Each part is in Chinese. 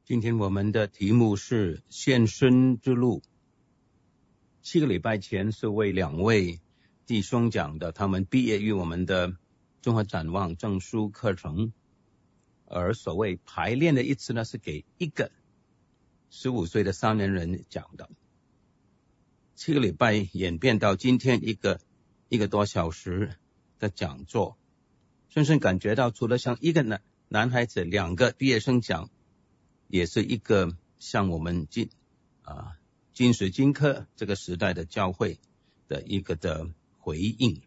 今天我们的题目是献身之路。7个礼拜前是为2位弟兄讲的，他们毕业于我们的综合展望证书课程，而所谓排练的一次呢，是给一个15岁的3年人讲的。7个礼拜演变到今天一个多小时的讲座，深深感觉到除了像一个男孩子2个毕业生讲，也是一个像我们今时今刻这个时代的教会的一个的回应。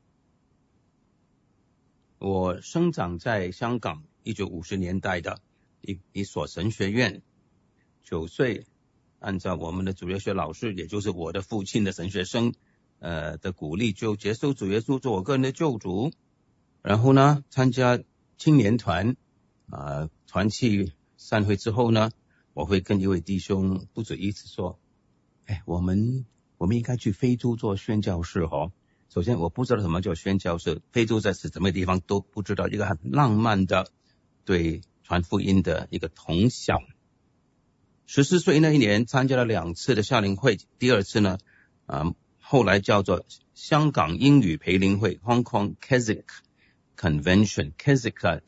我生长在香港1950年代的一所神学院，9岁按照我们的主耶稣老师，也就是我的父亲的神学生的鼓励，就接受主耶稣做我个人的救主，然后呢参加青年团团契散会之后呢，我会跟一位弟兄不止一次说，我们应该去非洲做宣教士哦。首先我不知道什么叫宣教士，非洲在是什么地方都不知道，一个很浪漫的对传福音的一个同乡。14岁那一年参加了2次的夏令会，第2次呢后来叫做香港英语培灵会 Hong Kong Keswick Convention， Keswick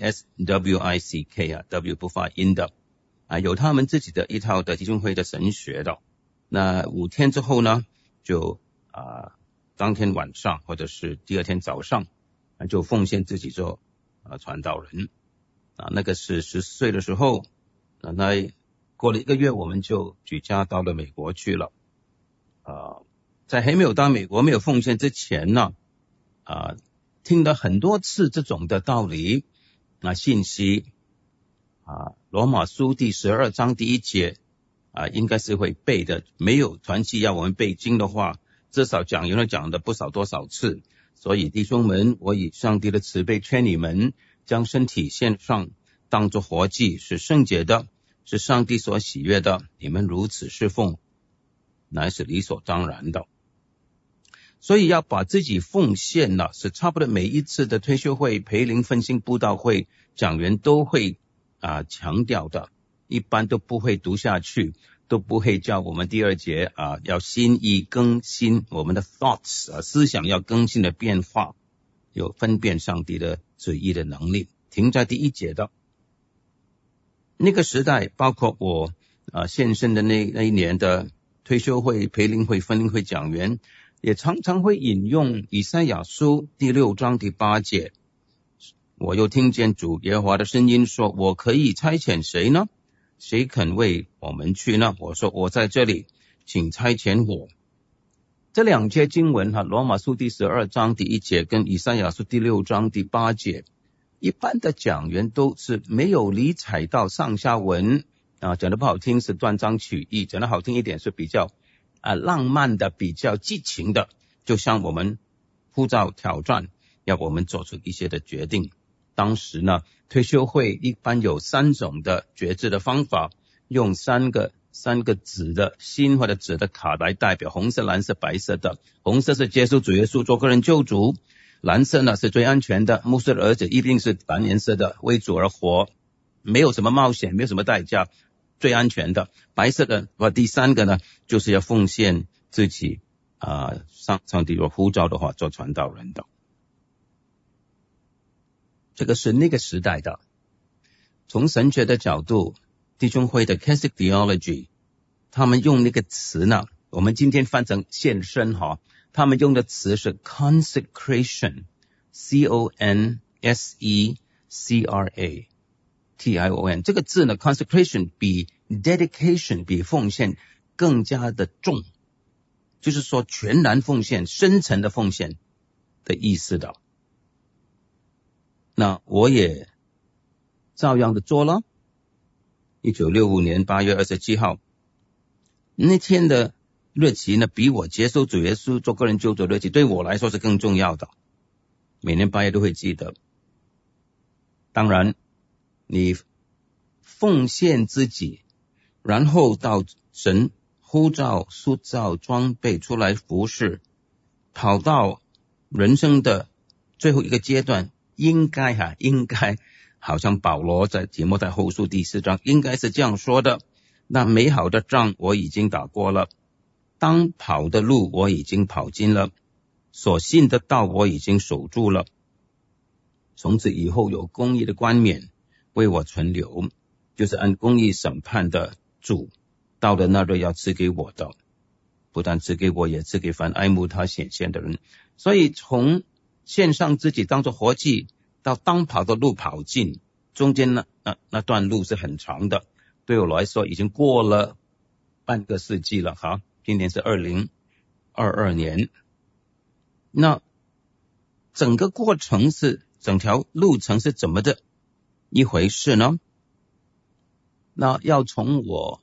K-E-S-W-I-C-K W 不发音的有他们自己的一套的弟兄会的神学的。那5天之后呢，就当天晚上或者是第2天早上就奉献自己做传道人那个是14岁的时候。那过了1个月我们就举家到了美国去了。在还没有到美国没有奉献之前呢听了很多次这种的道理信息罗马书第12章第1节应该是会背的，没有团契要我们背经的话，至少讲员讲的不少多少次。所以弟兄们，我以上帝的慈悲劝你们，将身体献上，当作活祭，是圣洁的，是上帝所喜悦的，你们如此侍奉，乃是理所当然的。所以要把自己奉献了，是差不多每一次的退休会、培灵分心布道会讲员都会强调的，一般都不会读下去，都不会叫我们第2节要心意更新，我们的 thoughts 思想要更新的变化，有分辨上帝的旨意的能力。停在第1节的那个时代，包括我献身的那一年的退休会、培灵会、分灵会讲员，也常常会引用以赛亚书第6章第8节，我又听见主耶和华的声音说，我可以差遣谁呢？谁肯为我们去呢？我说我在这里，请差遣我。这2节经文罗马书第12章第1节跟以赛亚书第6章第8节，一般的讲员都是没有理睬到上下文讲得不好听是断章取义，讲得好听一点是比较浪漫的，比较激情的，就像我们呼召挑战，要我们做出一些的决定。当时呢，退休会一般有3种的决志的方法，用3个纸的心或者纸的卡来代表，红色、蓝色、白色的。红色是接受主耶稣做个人救主，蓝色呢是最安全的，牧师的儿子一定是蓝颜色的，为主而活，没有什么冒险，没有什么代价，最安全的。白色的第3个呢，就是要奉献自己上帝若呼召的话做传道人的。这个是那个时代的。从神学的角度，弟兄会的 Catholic Theology 他们用那个词呢，我们今天翻成献身他们用的词是 consecration C-O-N-S-E-C-R-A-T-I-O-N 这个字呢 consecration 比 dedication 比奉献更加的重，就是说全然奉献、深层的奉献的意思的。那我也照样的做了。1965年8月27号那天的日期呢，比我接受主耶稣做个人救主的日期对我来说是更重要的，每年8月都会记得。当然你奉献自己，然后到神呼召、塑造、装备出来服侍，跑到人生的最后一个阶段，应该好像保罗在提摩太后书第4章应该是这样说的，那美好的仗我已经打过了，当跑的路我已经跑尽了，所信的道我已经守住了，从此以后有公义的冠冕为我存留，就是按公义审判的主到了那日要赐给我的，不但赐给我，也赐给凡爱慕他显现的人。所以从献上自己当作活祭到当跑的路跑尽，中间那段路是很长的，对我来说已经过了半个世纪了哈，今年是2022年。那整个过程整条路程是怎么的一回事呢？那要从我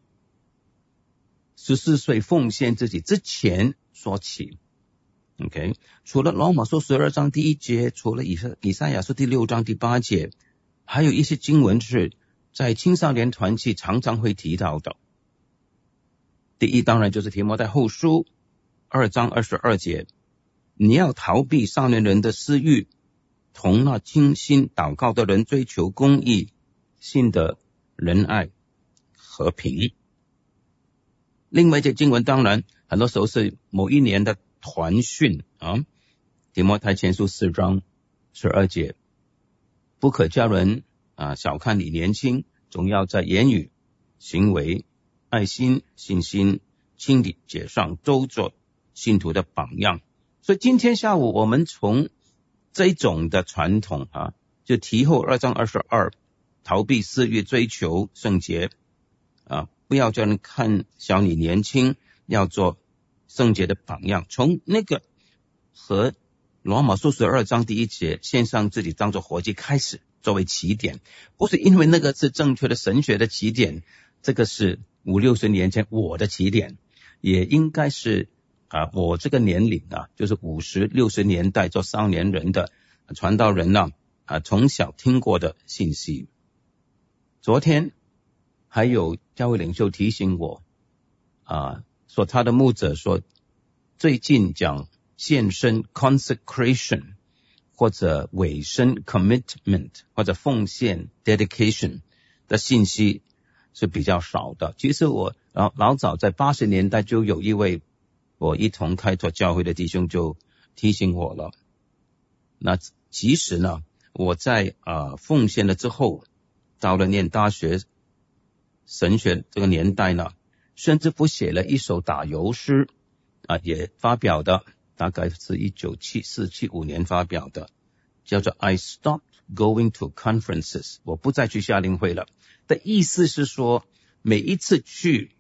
14岁奉献自己之前说起。OK， 除了罗马书12章第1节，除了以赛亚书第6章第8节，还有一些经文是在青少年团契常常会提到的。第一当然就是提摩太后书2章22节，你要逃避少年人的私欲，同那倾心祷告的人追求公义、信德、仁爱、和平。另外一些经文当然很多时候是某一年的团训啊，提摩太前书4章12节，不可叫人小看你年轻，总要在言语、行为、爱心、信心、清理、节上都做信徒的榜样。所以今天下午我们从这种的传统就提后2章22，逃避私欲，追求圣洁不要叫人看小你年轻，要做圣洁的榜样。从那个和罗马书12章第1节献上自己当作活祭开始作为起点，不是因为那个是正确的神学的起点，这个是50-60年前我的起点，也应该是我这个年龄就是50-60年代做少年人的传道人从小听过的信息。昨天还有教会领袖提醒我说他的牧者说最近讲献身 consecration 或者委身 commitment 或者奉献 dedication 的信息是比较少的。其实我老早在80年代就有一位我一同开拓教会的弟兄就提醒我了。那其实呢我在奉献了之后，到了念大学神学这个年代呢，甚至不写了一首打油诗也发表的，大概是1974-75年发表的，叫做 I stopped going to conferences， 我不再去夏令会了。的意思是说每一次去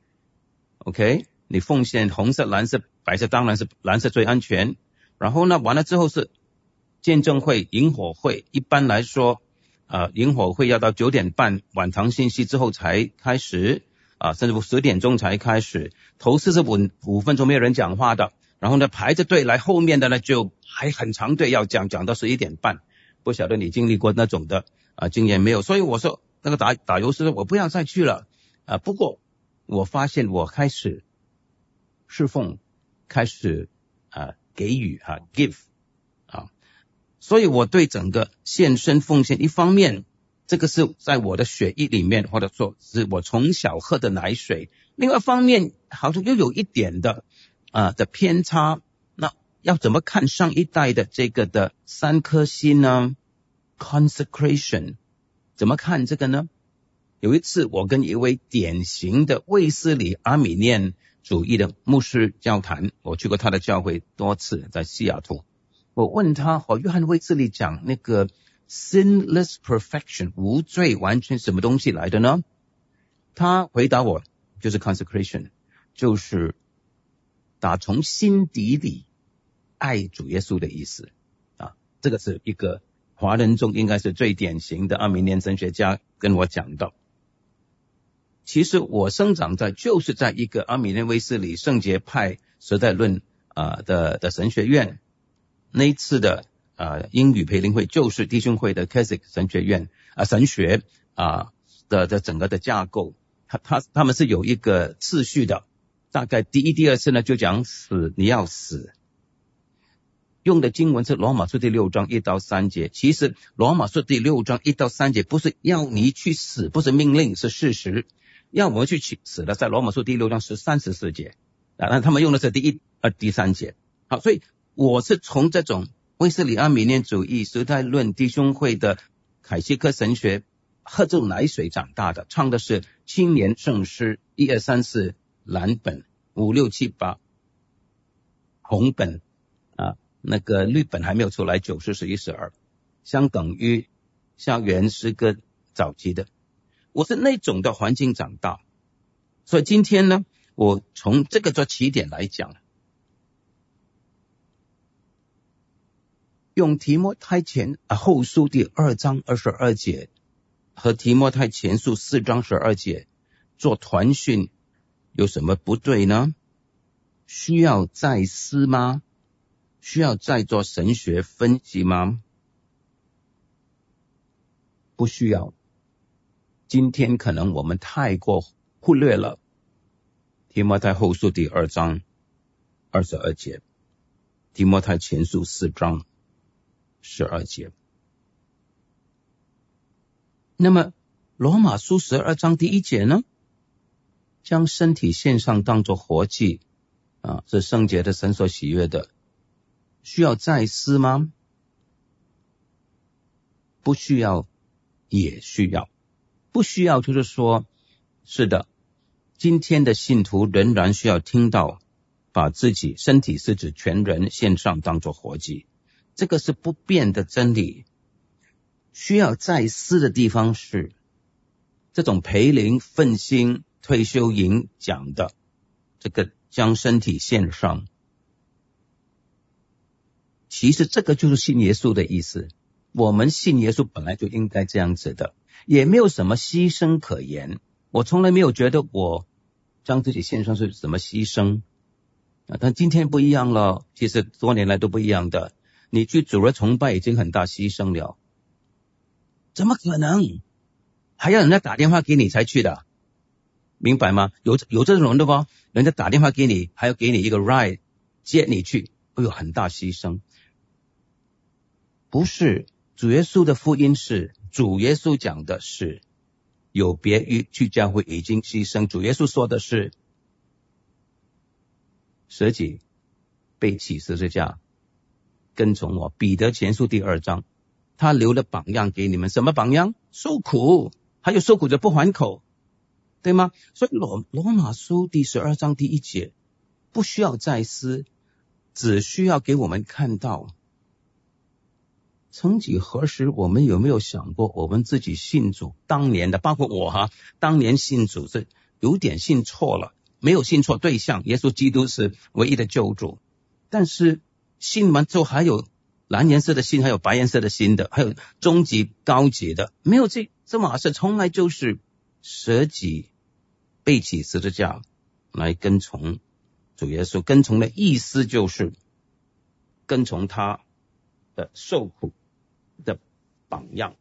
OK， 你奉献红色、蓝色、白色，当然是蓝色最安全，然后呢完了之后是见证会、萤火会，一般来说萤火会要到9点半晚堂信息之后才开始甚至10点钟才开始，头45分钟没有人讲话的，然后呢排着队来，后面的呢就还很长队要讲到11点半。不晓得你经历过那种的经验没有？所以我说那个打油诗我不要再去了不过我发现我开始侍奉，开始给予give所以我对整个献身奉献，一方面这个是在我的血液里面，或者说是我从小喝的奶水，另外一方面好像又有一点的偏差。那要怎么看上一代的这个的3颗星呢？ consecration 怎么看这个呢？有一次我跟一位典型的卫斯理阿米念主义的牧师交谈，我去过他的教会多次，在西雅图。我问他约翰卫斯理讲那个 sinless perfection 无罪完全什么东西来的呢？他回答我就是 consecration， 就是打从心底里爱主耶稣的意思这个是一个华人中应该是最典型的阿米念神学家跟我讲到。其实我生长就是在一个阿米念卫斯理圣洁派时代论的神学院，那一次的英语培灵会就是弟兄会的 Keswick 神学院神学的整个的架构，他们是有一个次序的，大概第一、第二次呢就讲死，你要死用的经文是罗马书第6章1到3节。其实罗马书第6章1到3节不是要你去死，不是命令，是事实。要我们去死的，在罗马书第6章13、14节。那他们用的是第1、2、第3节。好，所以我是从这种卫斯理安米念主义、时代论、弟兄会的凯西克神学喝这种奶水长大的，唱的是青年圣诗1、2、3、4蓝本，5、6、7、8红本那个绿本还没有出来，9、10、11、12，相等于校园诗歌早期的。我是那种的环境长大，所以今天呢，我从这个做起点来讲，用提摩太后书第2章22节和提摩太前书4章12节做团训，有什么不对呢？需要再思吗？需要再做神学分析吗？不需要。今天可能我们太过忽略了提摩太后书第2章22节，提摩太前书4章12节。那么罗马书12章第1节呢？将身体献上当作活祭是圣洁的，神所喜悦的。需要再思吗？不需要，也需要。不需要就是说，是的，今天的信徒仍然需要听到把自己身体是指全人献上当作活祭，这个是不变的真理。需要再思的地方是这种培灵奋兴退休营讲的这个将身体献上，其实这个就是信耶稣的意思。我们信耶稣本来就应该这样子的，也没有什么牺牲可言。我从来没有觉得我将自己献上是什么牺牲但今天不一样了，其实多年来都不一样的。你去主日崇拜已经很大牺牲了，怎么可能还要人家打电话给你才去的？明白吗？有这种人的吧？人家打电话给你，还要给你一个 ride 接你去，很大牺牲。不是，主耶稣的福音是，主耶稣讲的是有别于去教会已经牺牲。主耶稣说的是舍己背起十字架跟从我。彼得前书第2章，他留了榜样给你们。什么榜样？受苦，还有受苦者不还口，对吗？所以罗马书第12章第1节不需要再思，只需要给我们看到曾几何时，我们有没有想过我们自己信主当年的，包括我当年信主是有点信错了，没有信错对象，耶稣基督是唯一的救主，但是信完之后还有蓝颜色的心，还有白颜色的心的，还有中级高级的，没有这码事，从来就是舍己背起十字架来跟从主耶稣。跟从的意思就是跟从他的受苦的榜样。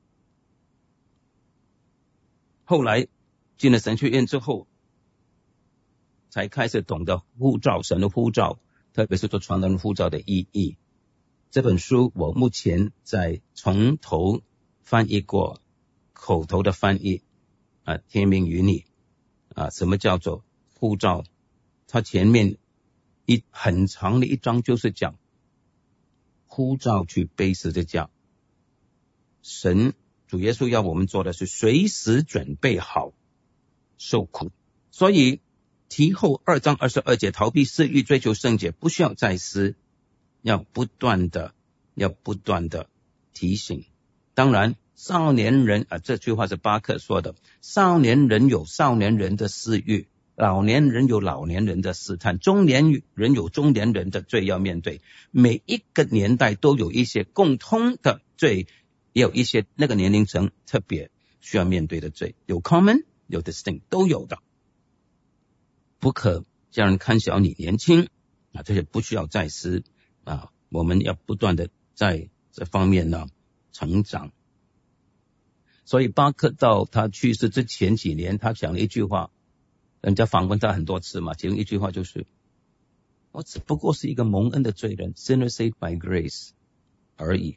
后来进了神学院之后，才开始懂得呼召，神的呼召，特别是做传道人呼召的意义。这本书我目前在从头翻译过，口头的翻译天命于你什么叫做呼召？它前面很长的一章就是讲呼召去背十字架。神主耶稣要我们做的是随时准备好受苦，所以提后2章22节逃避私欲追求圣洁不需要再思，要不断的提醒。当然少年人这句话是巴克说的，少年人有少年人的私欲，老年人有老年人的试探，中年人有中年人的罪要面对。每一个年代都有一些共通的罪，也有一些那个年龄层特别需要面对的罪，有 common 有 distinct 都有的。不可叫人看小你年轻这些不需要再思我们要不断的在这方面呢成长。所以巴克到他去世之前几年，他讲了一句话，人家访问他很多次嘛，其中一句话就是我只不过是一个蒙恩的罪人 ，sinner saved by grace 而已。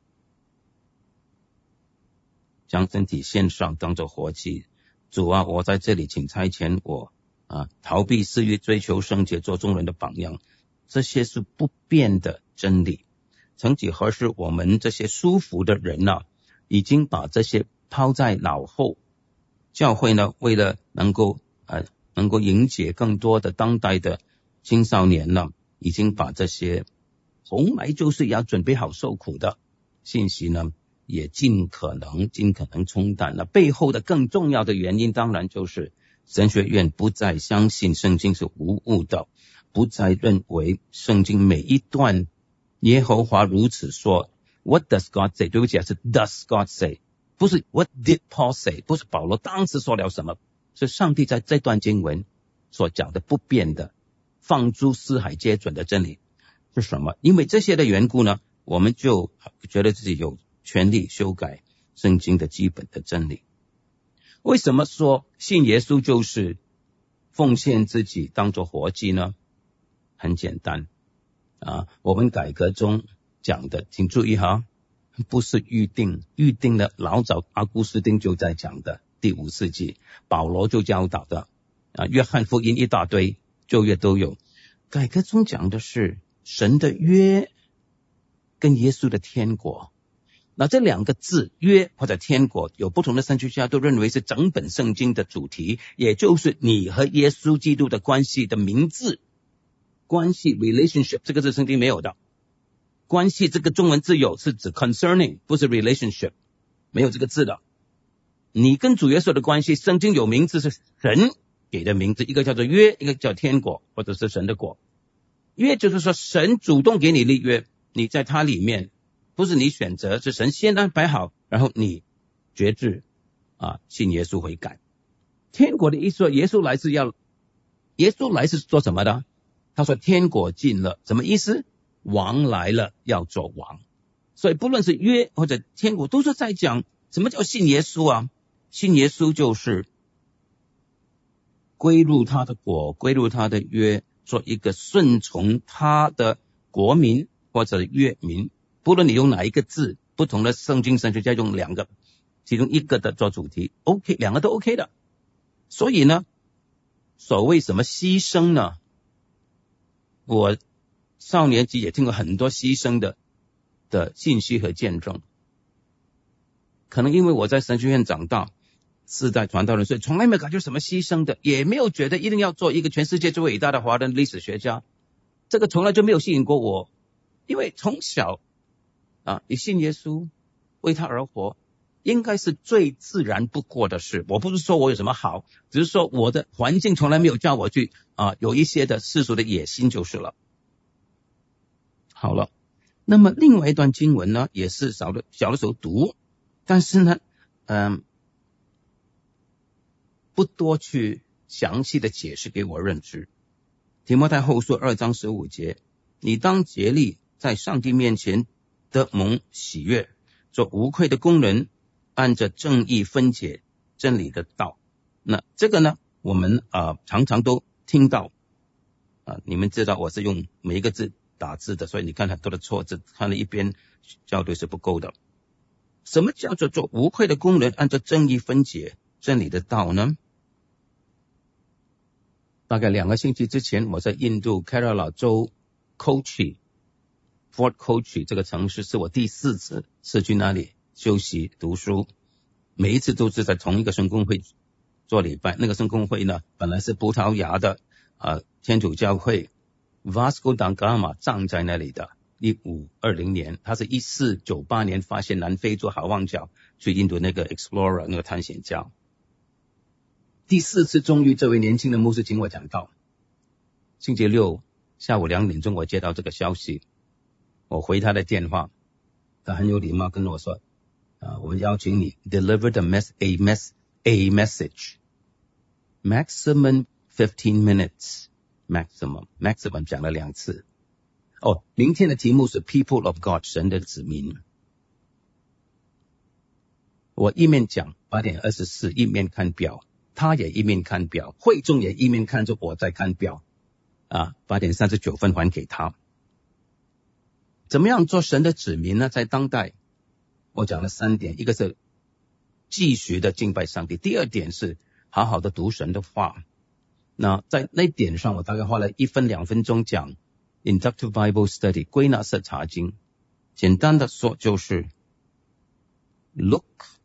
将身体献上，当作活祭。主啊，我在这里，请差遣我逃避私欲，追求圣洁，做众人的榜样。这些是不变的真理。曾几何时，我们这些舒服的人已经把这些抛在脑后。教会呢，为了能够迎接更多的当代的青少年呢，已经把这些红来就是要准备好受苦的信息呢，也尽可能冲淡了。背后的更重要的原因，当然就是神学院不再相信圣经是无误的，不再认为圣经每一段耶和华如此说 What does God say？ 对不起，是 Does God say？ 不是 What did Paul say？ 不是保罗当时说了什么，是上帝在这段经文所讲的不变的放诸四海皆准的真理是什么？因为这些的缘故呢，我们就觉得自己有权利修改圣经的基本的真理。为什么说信耶稣就是奉献自己当作活祭呢？很简单我们改革中讲的，请注意不是预定的，老早阿古斯丁就在讲的，第5世纪保罗就教导的约翰福音一大堆，旧约都有。改革中讲的是神的约跟耶稣的天国。那这两个字约或者天国，有不同的神学家都认为是整本圣经的主题，也就是你和耶稣基督的关系的名字。关系 relationship 这个字圣经没有的，关系这个中文字有，是指 concerning， 不是 relationship， 没有这个字的。你跟主耶稣的关系，圣经有名字是神给的名字，一个叫做约，一个叫天国或者是神的国。约就是说神主动给你立约，你在他里面，不是你选择，是神先安排好，然后你决志信耶稣悔改。天国的意思说耶稣来是做什么的？他说天国近了，什么意思？王来了，要做王。所以不论是约或者天国，都是在讲什么叫信耶稣信耶稣就是归入他的国，归入他的约，做一个顺从他的国民或者约民。不论你用哪一个字，不同的圣经神学家用两个，其中一个的做主题 OK， 两个都 OK 的。所以呢，所谓什么牺牲呢？我少年期也听过很多牺牲的信息和见证。可能因为我在神学院长大，世代传道人，所以从来没有感觉什么牺牲的，也没有觉得一定要做一个全世界最伟大的华人历史学家，这个从来就没有吸引过我。因为从小你信耶稣，为他而活，应该是最自然不过的事。我不是说我有什么好，只是说我的环境从来没有叫我去有一些的世俗的野心就是了。好了，那么另外一段经文呢，也是小的时候读，但是呢不多去详细的解释给我认知。提摩太后书2章15节，你当竭力在上帝面前得蒙喜悦，做无愧的工人，按着正义分解真理的道。那这个呢，我们常常都听到你们知道我是用每一个字打字的，所以你看很多的错字，看了一边校对是不够的。什么叫做无愧的工人，按照正义分解真理的道呢？大概2个星期之前，我在印度 Kerala 州 Fort Kochi 这个城市，是我第4次去那里休息读书，每一次都是在同一个圣公会做礼拜。那个圣公会呢，本来是葡萄牙的天主教会 Vasco da Gama 葬在那里的1520年，他是1498年发现南非洲好望角，去印度那个 explorer 那个探险家。第4次终于这位年轻的牧师请我讲道，星期六下午2点钟我接到这个消息，我回他的电话，他很有礼貌跟我说我们邀请你 deliver a message maximum 15 minutes maximum 讲了2次。明天的题目是 People of God 神的子民。我一面讲8点24，一面看表，他也一面看表，会众也一面看着我在看表。 8点39分还给他。怎么样做神的子民呢？在当代我讲了3点，一个是继续的敬拜上帝，第二点是好好的读神的话。那在那点上我大概花了1分2分钟讲 Inductive Bible Study 归纳式查经。简单的说就是 look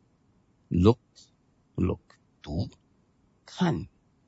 读，看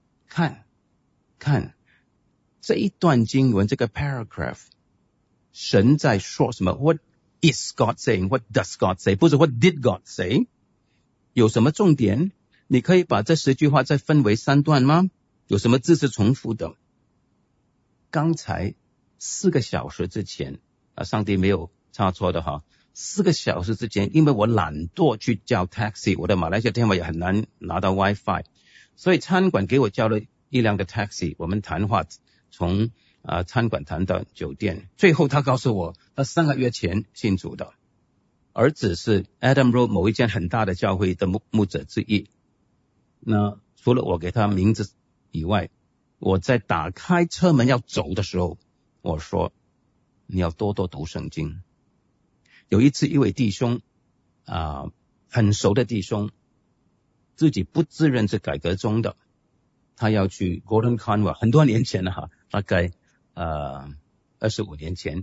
这一段经文，这个 paragraph 神在说什么？ What is God saying? What does God say? 不是 What did God say? 有什么重点？你可以把这10句话再分为3段吗？有什么字是重复的？刚才4个小时之前上帝没有差错的哈。4个小时之前，因为我懒惰去叫 taxi， 我的马来西亚电话也很难拿到 WiFi， 所以餐馆给我叫了一辆的 taxi， 我们谈话从餐馆谈到酒店。最后他告诉我他3个月前信主的，儿子是 Adam Road 某一间很大的教会的牧者之一。那除了我给他名字以外，我在打开车门要走的时候，我说你要多多读圣经。有一次一位弟兄很熟的弟兄，自己不自认是改革宗的，他要去 Gordon Conway， 很多年前了哈，大概25年前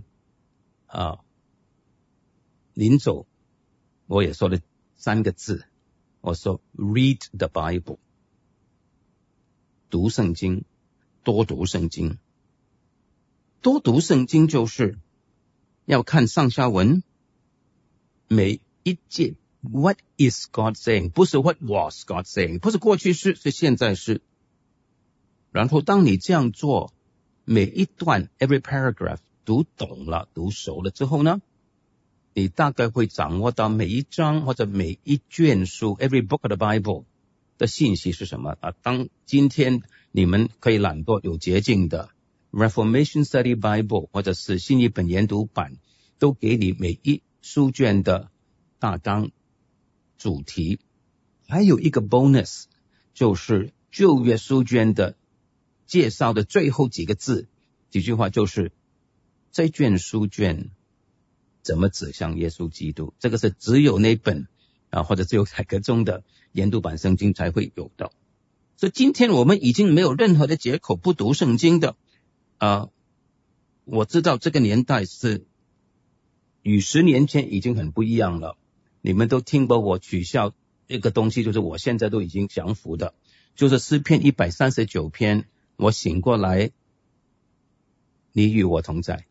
临走我也说了3个字，我说 Read the Bible， 读圣经，多读圣经。多读圣经就是要看上下文，每一节 What is God saying？ 不是 What was God saying？ 不是过去式，是现在式。然后当你这样做，每一段 every paragraph 读懂了，读熟了之后呢，你大概会掌握到每一章或者每一卷书 every book of the Bible 的信息是什么当今天你们可以懒惰有捷径的 Reformation Study Bible 或者是新译本研读版，都给你每一书卷的大纲主题。还有一个 bonus， 就是旧约书卷的介绍的最后几个字，几句话，就是这卷书卷怎么指向耶稣基督。这个是只有那本或者只有改革中的研读版圣经才会有的。所以今天我们已经没有任何的借口不读圣经的我知道这个年代是与10年前已经很不一样了。你们都听过我取笑一个东西，就是我现在都已经降服的，就是诗篇139篇，我醒过来，你与我同在。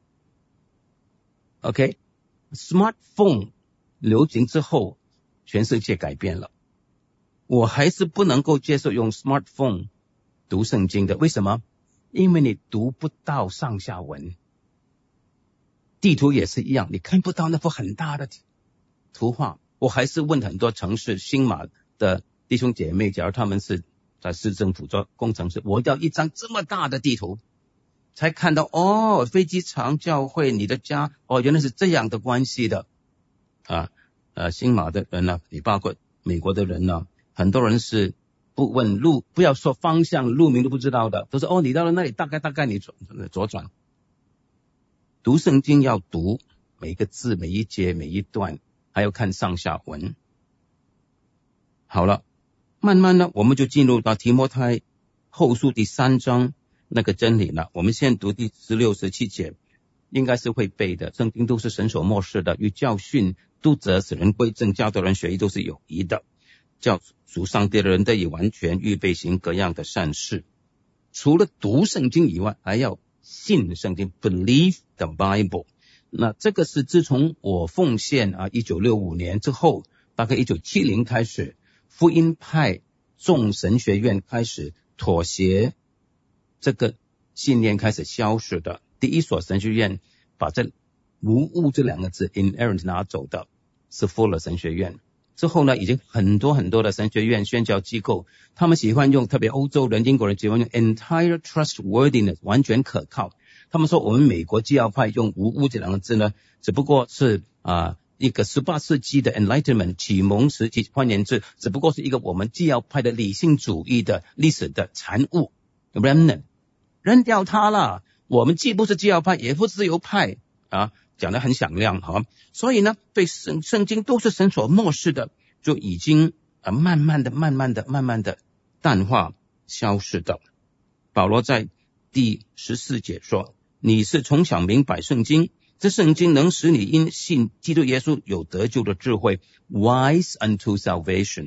OK， Smartphone 流行之后全世界改变了，我还是不能够接受用 Smartphone 读圣经的。为什么？因为你读不到上下文。地图也是一样，你看不到那幅很大的图画。我还是问很多城市新马的弟兄姐妹，假如他们是在市政府做工程师，我要一张这么大的地图才看到飞机场、教会、你的家，原来是这样的关系的新马的人呢，也包括美国的人呢，很多人是不问路，不要说方向，路名都不知道的，都是你到了那里大概你左转。读圣经要读每一个字、每一节、每一段，还要看上下文。好了，慢慢呢我们就进入到提摩太后书第3章那个真理了。我们先读第16、17节，应该是会背的。圣经都是神所默示的，与教训、督责、使人归正、教导人学义都是有益的，叫属上帝的人得以完全，预备行各样的善事。除了读圣经以外，还要信圣经 Believe the Bible。 那这个是自从我奉献1965年之后，大概1970开始，福音派众神学院开始妥协，这个信念开始消失的。第一所神学院把这无误这2个字 inerrant 拿走的是Fuller神学院。之后呢，已经很多的神学院宣教机构，他们喜欢用，特别欧洲人、英国人喜欢用 entire trustworthiness 完全可靠。他们说我们美国基要派用无误这2个字呢，只不过是一个18世纪的 Enlightenment 启蒙时期，换言之，只不过是一个我们基要派的理性主义的历史的产物 remnant。 扔掉它了。我们既不是基要派，也不是自由派啊，讲得很响亮哈。所以呢，对圣经都是神所漠视的，就已经慢慢的淡化消失的。保罗在第14节说，你是从小明白圣经，这圣经能使你因信基督耶稣有得救的智慧 wise unto salvation。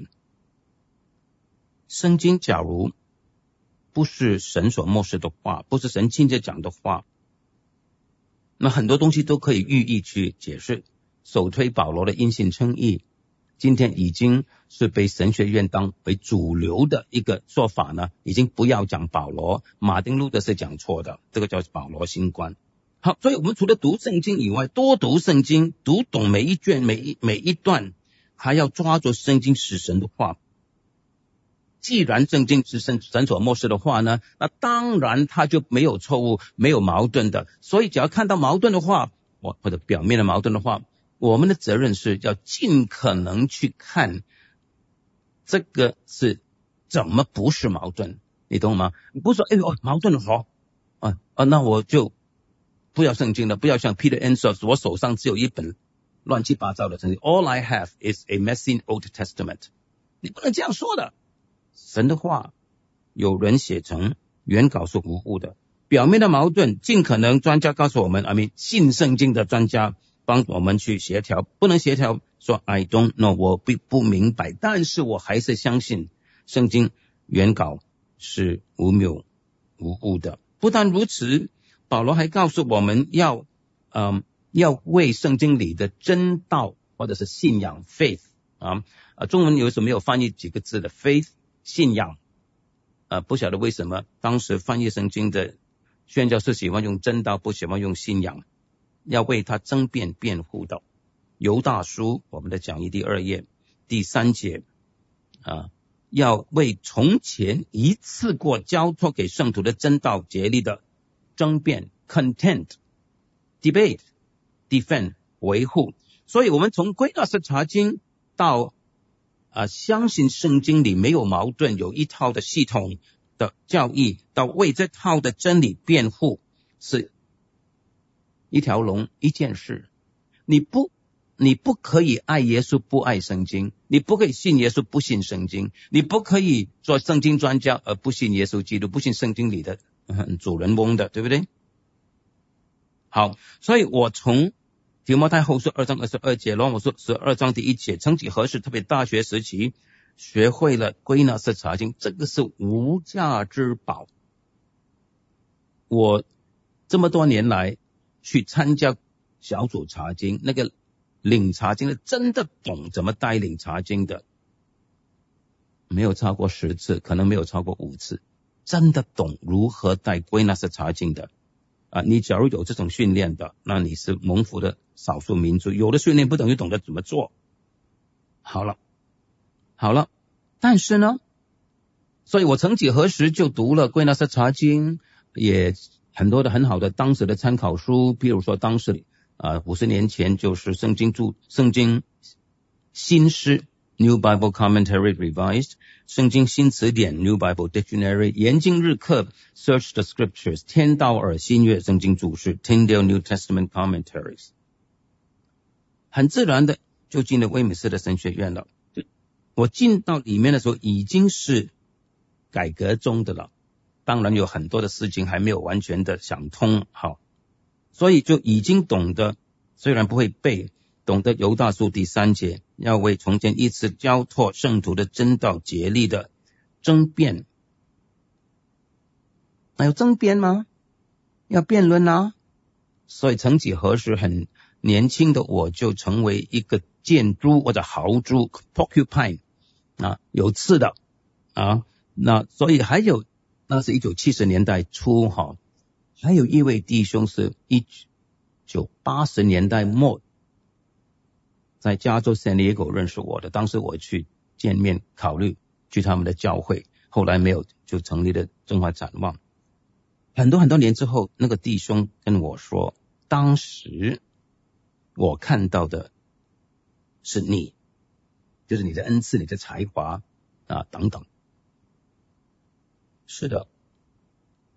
圣经假如不是神所漠视的话，不是神亲自讲的话，那很多东西都可以寓意去解释。首推保罗的因信称义，今天已经是被神学院当为主流的一个说法呢，已经不要讲保罗，马丁路德是讲错的，这个叫保罗新观。好，所以我们除了读圣经以外，多读圣经，读懂每一卷每一段，还要抓住圣经是神的话。既然圣经是神所漠视的话呢，那当然它就没有错误，没有矛盾的。所以只要看到矛盾的话，或者表面的矛盾的话，我们的责任是要尽可能去看这个是怎么不是矛盾，你懂吗？你不是说矛盾了那我就不要圣经了，不要像 Peter Enns， 我手上只有一本乱七八糟的圣经， All I have is a messy Old Testament。 你不能这样说的。神的话有人写成原稿是无误的，表面的矛盾尽可能专家告诉我们，信圣经的专家帮我们去协调，不能协调说 I don't know， 我不明白，但是我还是相信圣经原稿是无谬无误的。不但如此，保罗还告诉我们要为圣经里的真道或者是信仰 faith 中文有时候没有翻译几个字的 faith 信仰，不晓得为什么当时翻译圣经的宣教士喜欢用真道，不喜欢用信仰，要为他争辩辩护的。犹大书我们的讲义第2页第3节要为从前一次过交托给圣徒的真道竭力的争辩 contend debate defend 维护。所以我们从归纳式查经到相信圣经里没有矛盾，有一套的系统的教义，到为这套的真理辩护，是一条龙一件事。你不可以爱耶稣不爱圣经，你不可以信耶稣不信圣经，你不可以做圣经专家而不信耶稣基督，不信圣经里的主人翁的，对不对？好，所以我从提摩太后书2章22节，罗马书12章第1节，曾几何时特别大学时期学会了归纳式查经，这个是无价之宝。我这么多年来去参加小组查经，那个领查经的真的懂怎么带领查经的没有超过10次，可能没有超过5次，真的懂如何带归纳式查经的你假如有这种训练的，那你是蒙福的少数民族。有的训练不等于懂得怎么做。好了，但是呢，所以我曾几何时就读了归纳式查经，也很多的很好的当时的参考书，譬如说当时50年前就是圣经新诗 New Bible Commentary Revised， 圣经新词典 New Bible Dictionary， 研经日课 Search the Scriptures， 天道尔新约圣经注释 Tyndale New Testament Commentaries， 很自然的就进了威美斯的神学院了。我进到里面的时候已经是改革中的了，当然有很多的事情还没有完全的想通，好，所以就已经懂得，虽然不会背，懂得犹大书第3节，要为从前一次交托圣徒的真道竭力的争辩。那有争辩吗？要辩论啊。所以曾几何时很年轻的我就成为一个箭猪或者豪猪 porcupine 有刺的那所以还有，那是1970年代初还有一位弟兄是1980年代末在加州 San Diego 认识我的，当时我去见面考虑去他们的教会，后来没有，就成立了中华展望。很多年之后，那个弟兄跟我说，当时我看到的是你，就是你的恩赐，你的才华等等。是的，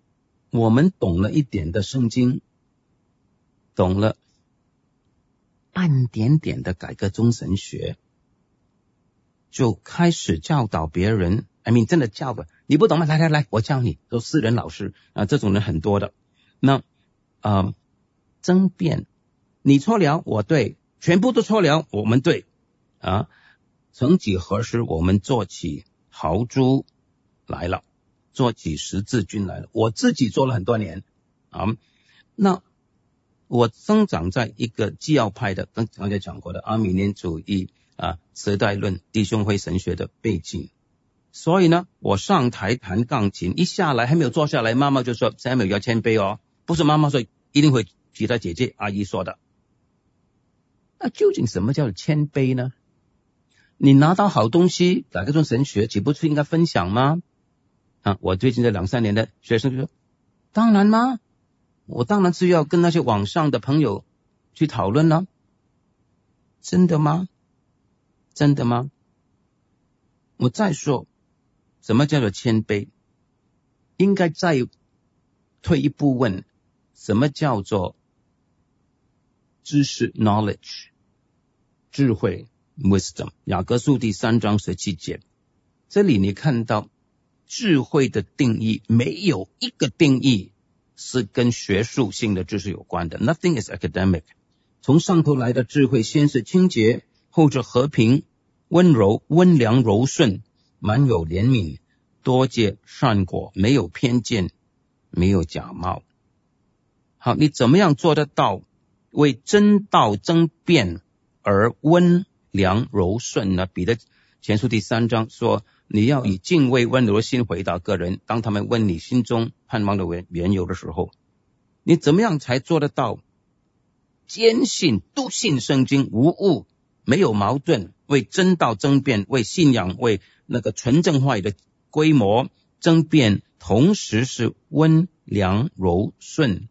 我们懂了一点的圣经，懂了半点点的改革宗神学，就开始教导别人。真的教吧，你不懂吗？来，我教你。都私人老师这种人很多的。那争辩，你错了，我对，全部都错了，我们对曾几何时，我们做起豪猪来了，做起十字军来了。我自己做了很多年那我生长在一个基要派的，刚才讲过的阿米念主义时代论弟兄会神学的背景，所以呢，我上台弹钢琴，一下来还没有坐下来，妈妈就说 Samuel 要谦卑哦，不是妈妈说，一定会其他姐姐阿姨说的。那究竟什么叫谦卑呢？你拿到好东西，改革宗神学岂不是应该分享吗？我最近这2-3年的学生就说，当然吗？我当然是要跟那些网上的朋友去讨论了。真的吗？真的吗？我再说，什么叫做谦卑？应该再退一步问，什么叫做知识 knowledge 智慧 wisdom？ 雅各书第3章17节，这里你看到智慧的定义，没有一个定义是跟学术性的知识有关的。 Nothing is academic。 从上头来的智慧，先是清洁，后是和平、温柔、温良、柔顺，满有怜悯，多结善果，没有偏见，没有假冒。好，你怎么样做得到为真道争辩而温良柔顺呢？彼得前书第3章说，你要以敬畏温柔的心回答个人，当他们问你心中盼望的缘由的时候，你怎么样才做得到坚信笃信圣经，无误，没有矛盾，为真道争辩，为信仰，为那个纯正话语的规模争辩，同时是温良柔顺。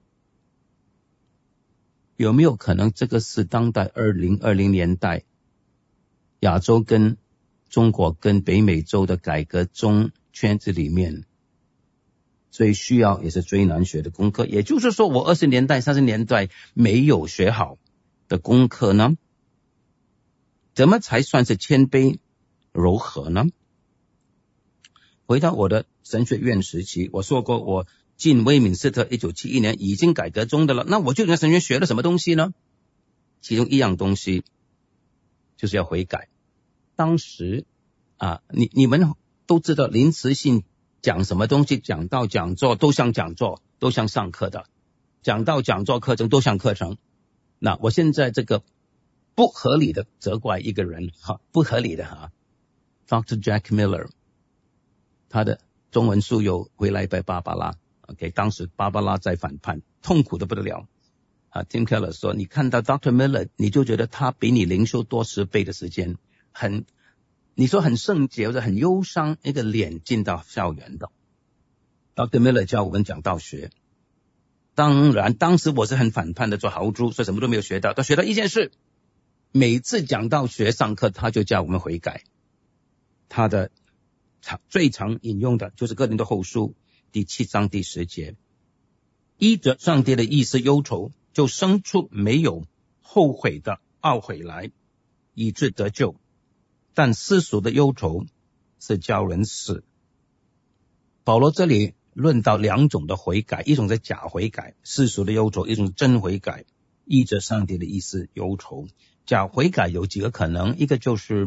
有没有可能这个是当代2020年代亚洲跟中国跟北美洲的改革中圈子里面最需要也是最难学的功课？也就是说，我20年代30年代没有学好的功课呢？怎么才算是谦卑柔和呢？回到我的神学院时期，我说过我进威敏斯特1971年已经改革中的了，那我就在神学学了什么东西呢？其中一样东西就是要悔改。当时你们都知道临时性讲什么东西，讲道讲座都像讲座，都像上课的，讲道讲座课程都像课程。那我现在这个不合理的责怪一个人不合理的Dr. Jack Miller， 他的中文书有回来拜芭芭拉，OK， 当时芭芭拉在反叛，痛苦的不得了Tim Keller 说，你看到 Dr. Miller 你就觉得他比你灵修多10倍的时间，你说很圣洁或者很忧伤，一个脸进到校园的。 Dr. Miller 教我们讲道学，当然当时我是很反叛的，做豪猪，所以什么都没有学到，但学到一件事，每次讲道学上课他就叫我们悔改。他的最常引用的就是哥林多后书第7章第10节，依着上帝的意思忧愁，就生出没有后悔的懊悔来，以致得救。但世俗的忧愁是叫人死。保罗这里论到2种的悔改，一种是假悔改，世俗的忧愁；一种是真悔改，依着上帝的意思忧愁。假悔改有几个可能，一个就是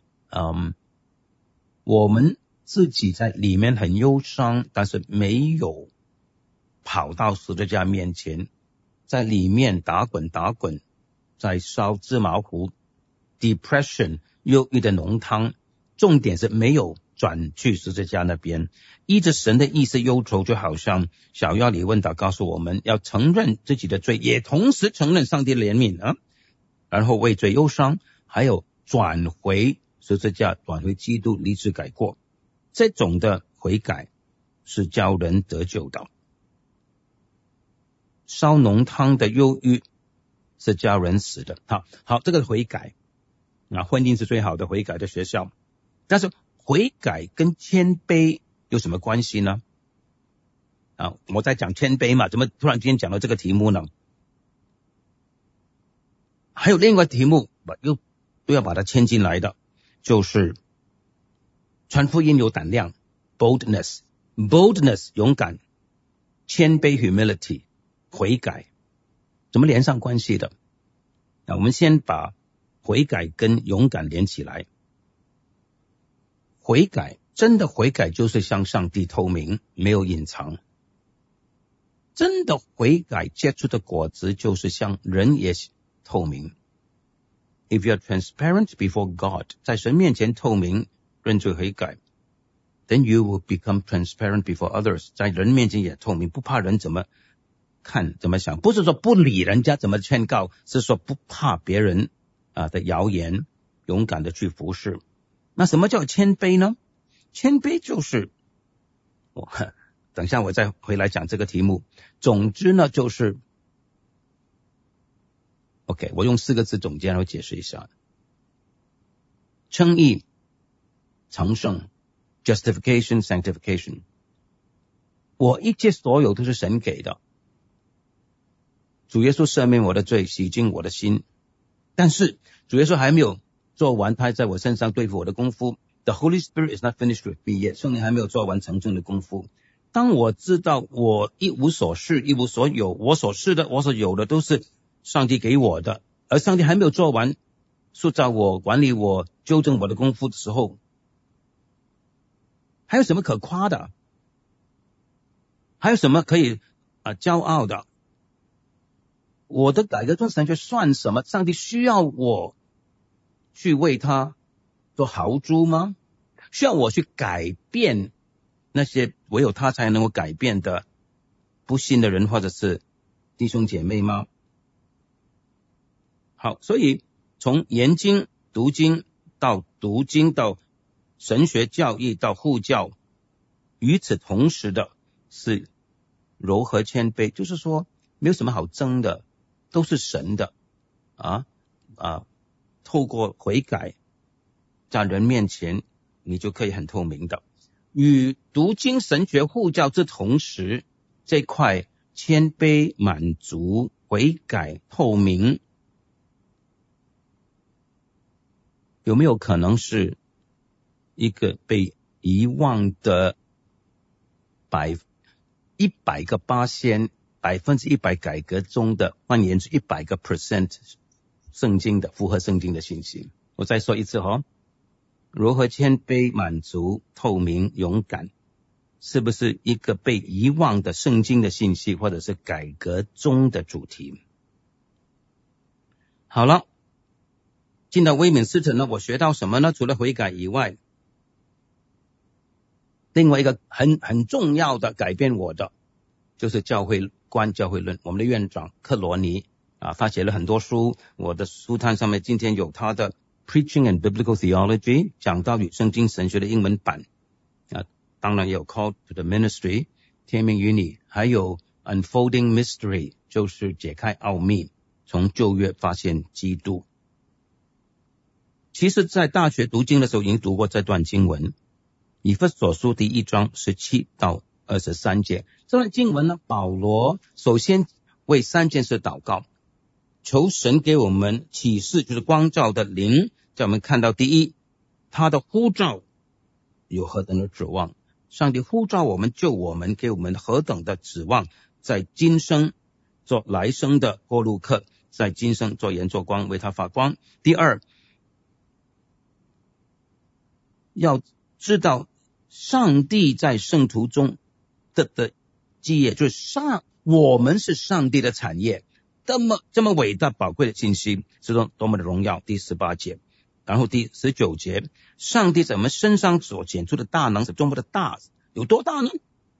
我们自己在里面很忧伤，但是没有跑到十字架面前，在里面打滚，在烧芝麻糊 depression 忧郁的浓汤，重点是没有转去十字架那边。依着神的意思忧愁，就好像小要理问答告诉我们，要承认自己的罪，也同时承认上帝的怜悯然后为罪忧伤，还有转回十字架，转回基督，立志改过。这种的悔改是叫人得救的。烧浓汤的忧郁是叫人死的。好，这个悔改婚姻是最好的悔改的学校。但是悔改跟谦卑有什么关系呢？ 我在讲谦卑嘛，怎么突然间讲到这个题目呢？还有另外题目又要把它牵进来的，就是传福音有胆量 boldness 勇敢，谦卑 humility 悔改，怎么连上关系的？我们先把悔改跟勇敢连起来。悔改，真的悔改就是向上帝透明，没有隐藏。真的悔改结出的果子就是向人也透明。If you are transparent before God， 在神面前透明，认罪悔改， then you will become transparent before others， 在人面前也透明，不怕人怎么看怎么想，不是说不理人家怎么劝告，是说不怕别人的谣言，勇敢的去服侍。那什么叫谦卑呢？谦卑就是等一下我再回来讲这个题目。总之呢，就是 OK， 我用4个字总结然后解释一下：称义、成圣 justification sanctification。 我一切所有都是神给的，主耶稣赦免我的罪，洗净我的心，但是主耶稣还没有做完他在我身上对付我的功夫。 The Holy Spirit is not finished with me yet， 圣灵还没有做完成圣的功夫。当我知道我一无所事一无所有，我所是的我所有的都是上帝给我的，而上帝还没有做完塑造我、管理我、纠正我的功夫的时候，还有什么可夸的？还有什么可以骄傲的？我的改革中神学算什么？上帝需要我去为他做豪猪吗？需要我去改变那些唯有他才能够改变的不信的人或者是弟兄姐妹吗？好，所以从研经、读经到神学教义到护教，与此同时的是柔和谦卑，就是说没有什么好争的，都是神的透过悔改在人面前你就可以很透明的。与读经、神学、护教之同时，这块谦卑、满足、悔改、透明，有没有可能是一个被遗忘的100%改革中的，换言之100% 圣经的符合圣经的信息？我再说一次如何谦卑、满足、透明、勇敢，是不是一个被遗忘的圣经的信息，或者是改革中的主题？好了，进到威敏斯特呢，我学到什么呢？除了悔改以外，另外一个很重要的改变我的，就是教会观、教会论。我们的院长克罗尼他写了很多书，我的书摊上面今天有他的 Preaching and Biblical Theology， 讲道与圣经神学的英文版当然也有 Call to the Ministry 天命于你，还有 Unfolding Mystery 就是解开奥秘，从旧约发现基督。其实在大学读经的时候已经读过这段经文，以弗所书第1章17到23节。这段经文呢，保罗首先为3件事祷告，求神给我们启示，就是光照的灵，叫我们看到第一，他的呼召有何等的指望，上帝呼召我们救我们，给我们何等的指望，在今生做来生的过路客，在今生做盐做光，为他发光。第二，要知道上帝在圣徒中的基业，就是我们是上帝的产业，这么伟大宝贵的信息是多么的荣耀。第18节，然后第19节，上帝在我们身上所显出的大能是多么的大，有多大呢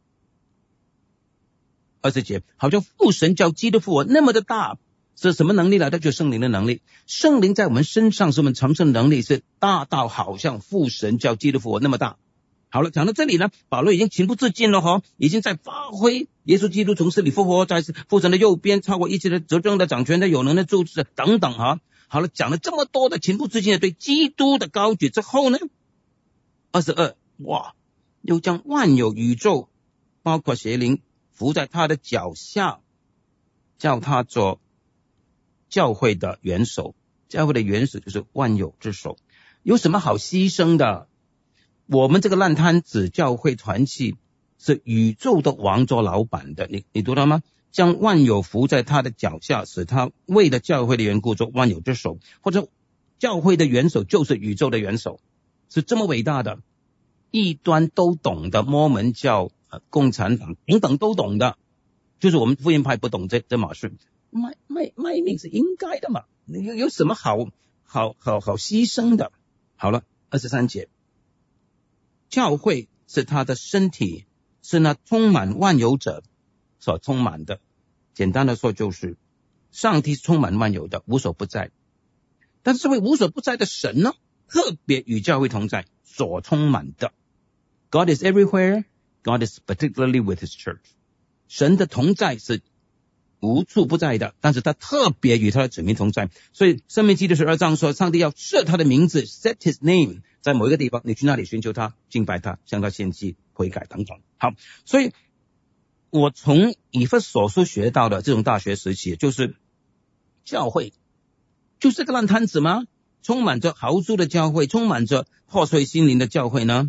？20节，好像父神叫基督复活那么的大，是什么能力来的？就是圣灵的能力。圣灵在我们身上是我们成圣能力，是大到好像父神叫基督复活那么大。好了，讲到这里呢，保罗已经情不自禁了已经在发挥耶稣基督从死里复活，在父神的右边，超过一切的执政的、掌权的、有能的、主治等等好了，讲了这么多的情不自禁的对基督的高举之后呢，22，哇，又将万有宇宙包括邪灵伏在他的脚下，叫他做教会的元首。教会的元首就是万有之首。有什么好牺牲的？我们这个烂摊子教会团契是宇宙的王做老板的，你读到吗？将万有伏在他的脚下，使他为了教会的缘故做万有之首，或者教会的元首就是宇宙的元首，是这么伟大的。异端都懂的，摩门教、共产党等等都懂的，就是我们福音派不懂这码事。卖命是应该的嘛，有什么好牺牲的？好了，23节，教会是他的身体，是那充满万有者所充满的。简单的说，就是上帝是充满万有的，无所不在。但是这位无所不在的神呢，特别与教会同在，所充满的。God is everywhere, God is particularly with his church. 神的同在是无处不在的，但是他特别与他的子民同在。所以申命记62章说，上帝要设他的名字 set his name 在某一个地方，你去那里寻求他，敬拜他，向他献祭，悔改等等。好，所以我从以弗所书学到的这种大学时期，就是教会就是这个烂摊子吗？充满着豪猪的教会，充满着破碎心灵的教会呢，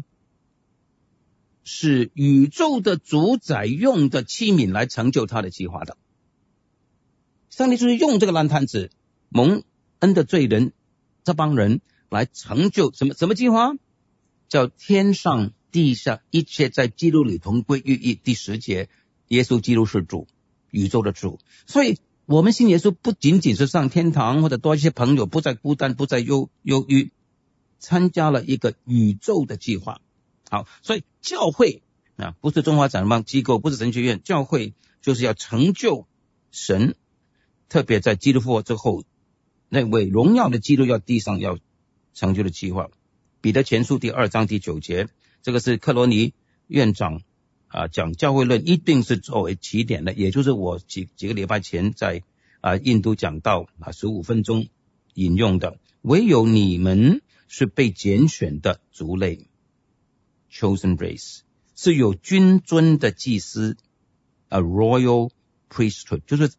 是宇宙的主宰用的器皿来成就他的计划的。上帝就是用这个烂摊子蒙恩的罪人这帮人来成就什么计划？叫天上地下一切在基督里同归于一。第10节，耶稣基督是主，宇宙的主。所以我们信耶稣不仅仅是上天堂，或者多一些朋友，不再孤单，不再忧郁，参加了一个宇宙的计划。好，所以教会不是中华展望机构，不是神学院，教会就是要成就神，特别在基督复活之后，那位荣耀的基督要地上要成就的计划。彼得前书第2章第9节，这个是克罗尼院长讲教会论一定是作为起点的，也就是我几个礼拜前在印度讲到15分钟引用的。唯有你们是被拣选的族类 chosen race， 是有君尊的祭司，a royal priesthood， 就是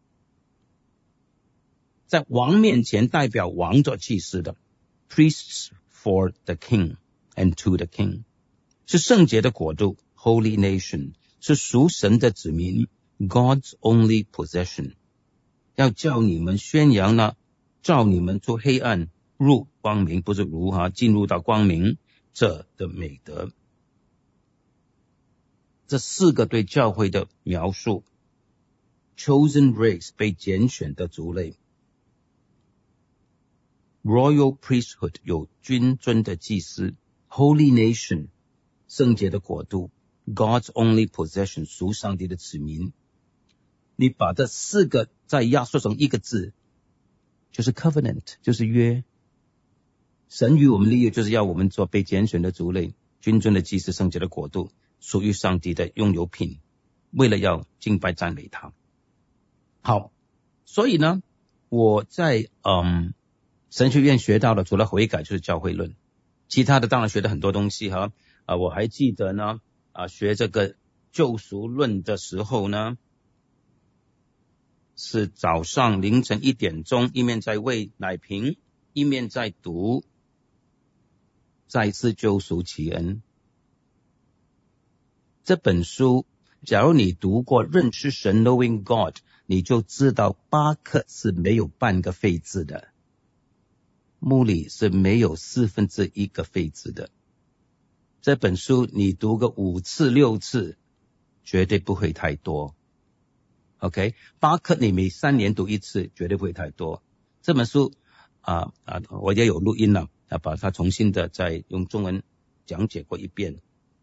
在王面前代表王做祭司的 priests for the king and to the king， 是圣洁的国度 holy nation， 是属神的子民 God's only possession， 要叫你们宣扬呢，照你们出黑暗入光明，不是进入到光明者的美德。这4个对教会的描述， chosen race 被拣选的族类， royal priesthood 有君尊的祭司， holy nation 圣洁的国度， God's only possession 属上帝的子民。你把这4个再压缩成一个字，就是 covenant， 就是约。神与我们立约，就是要我们做被拣选的族类，君尊的祭司，圣洁的国度，属于上帝的拥有品，为了要敬拜赞美他。好，所以呢，我在神学院学到的，除了悔改就是教会论，其他的当然学了很多东西哈。我还记得呢，学这个救赎论的时候呢，是早上凌晨1点钟，一面在喂奶瓶，一面在读再次救赎奇恩这本书。假如你读过认识神 Knowing God， 你就知道巴克是没有半个废字的，穆里是没有1/4个废字的。这本书你读个5次6次绝对不会太多。OK， 巴克你每3年读1次绝对不会太多。这本书我也有录音了，把它重新的再用中文讲解过一遍。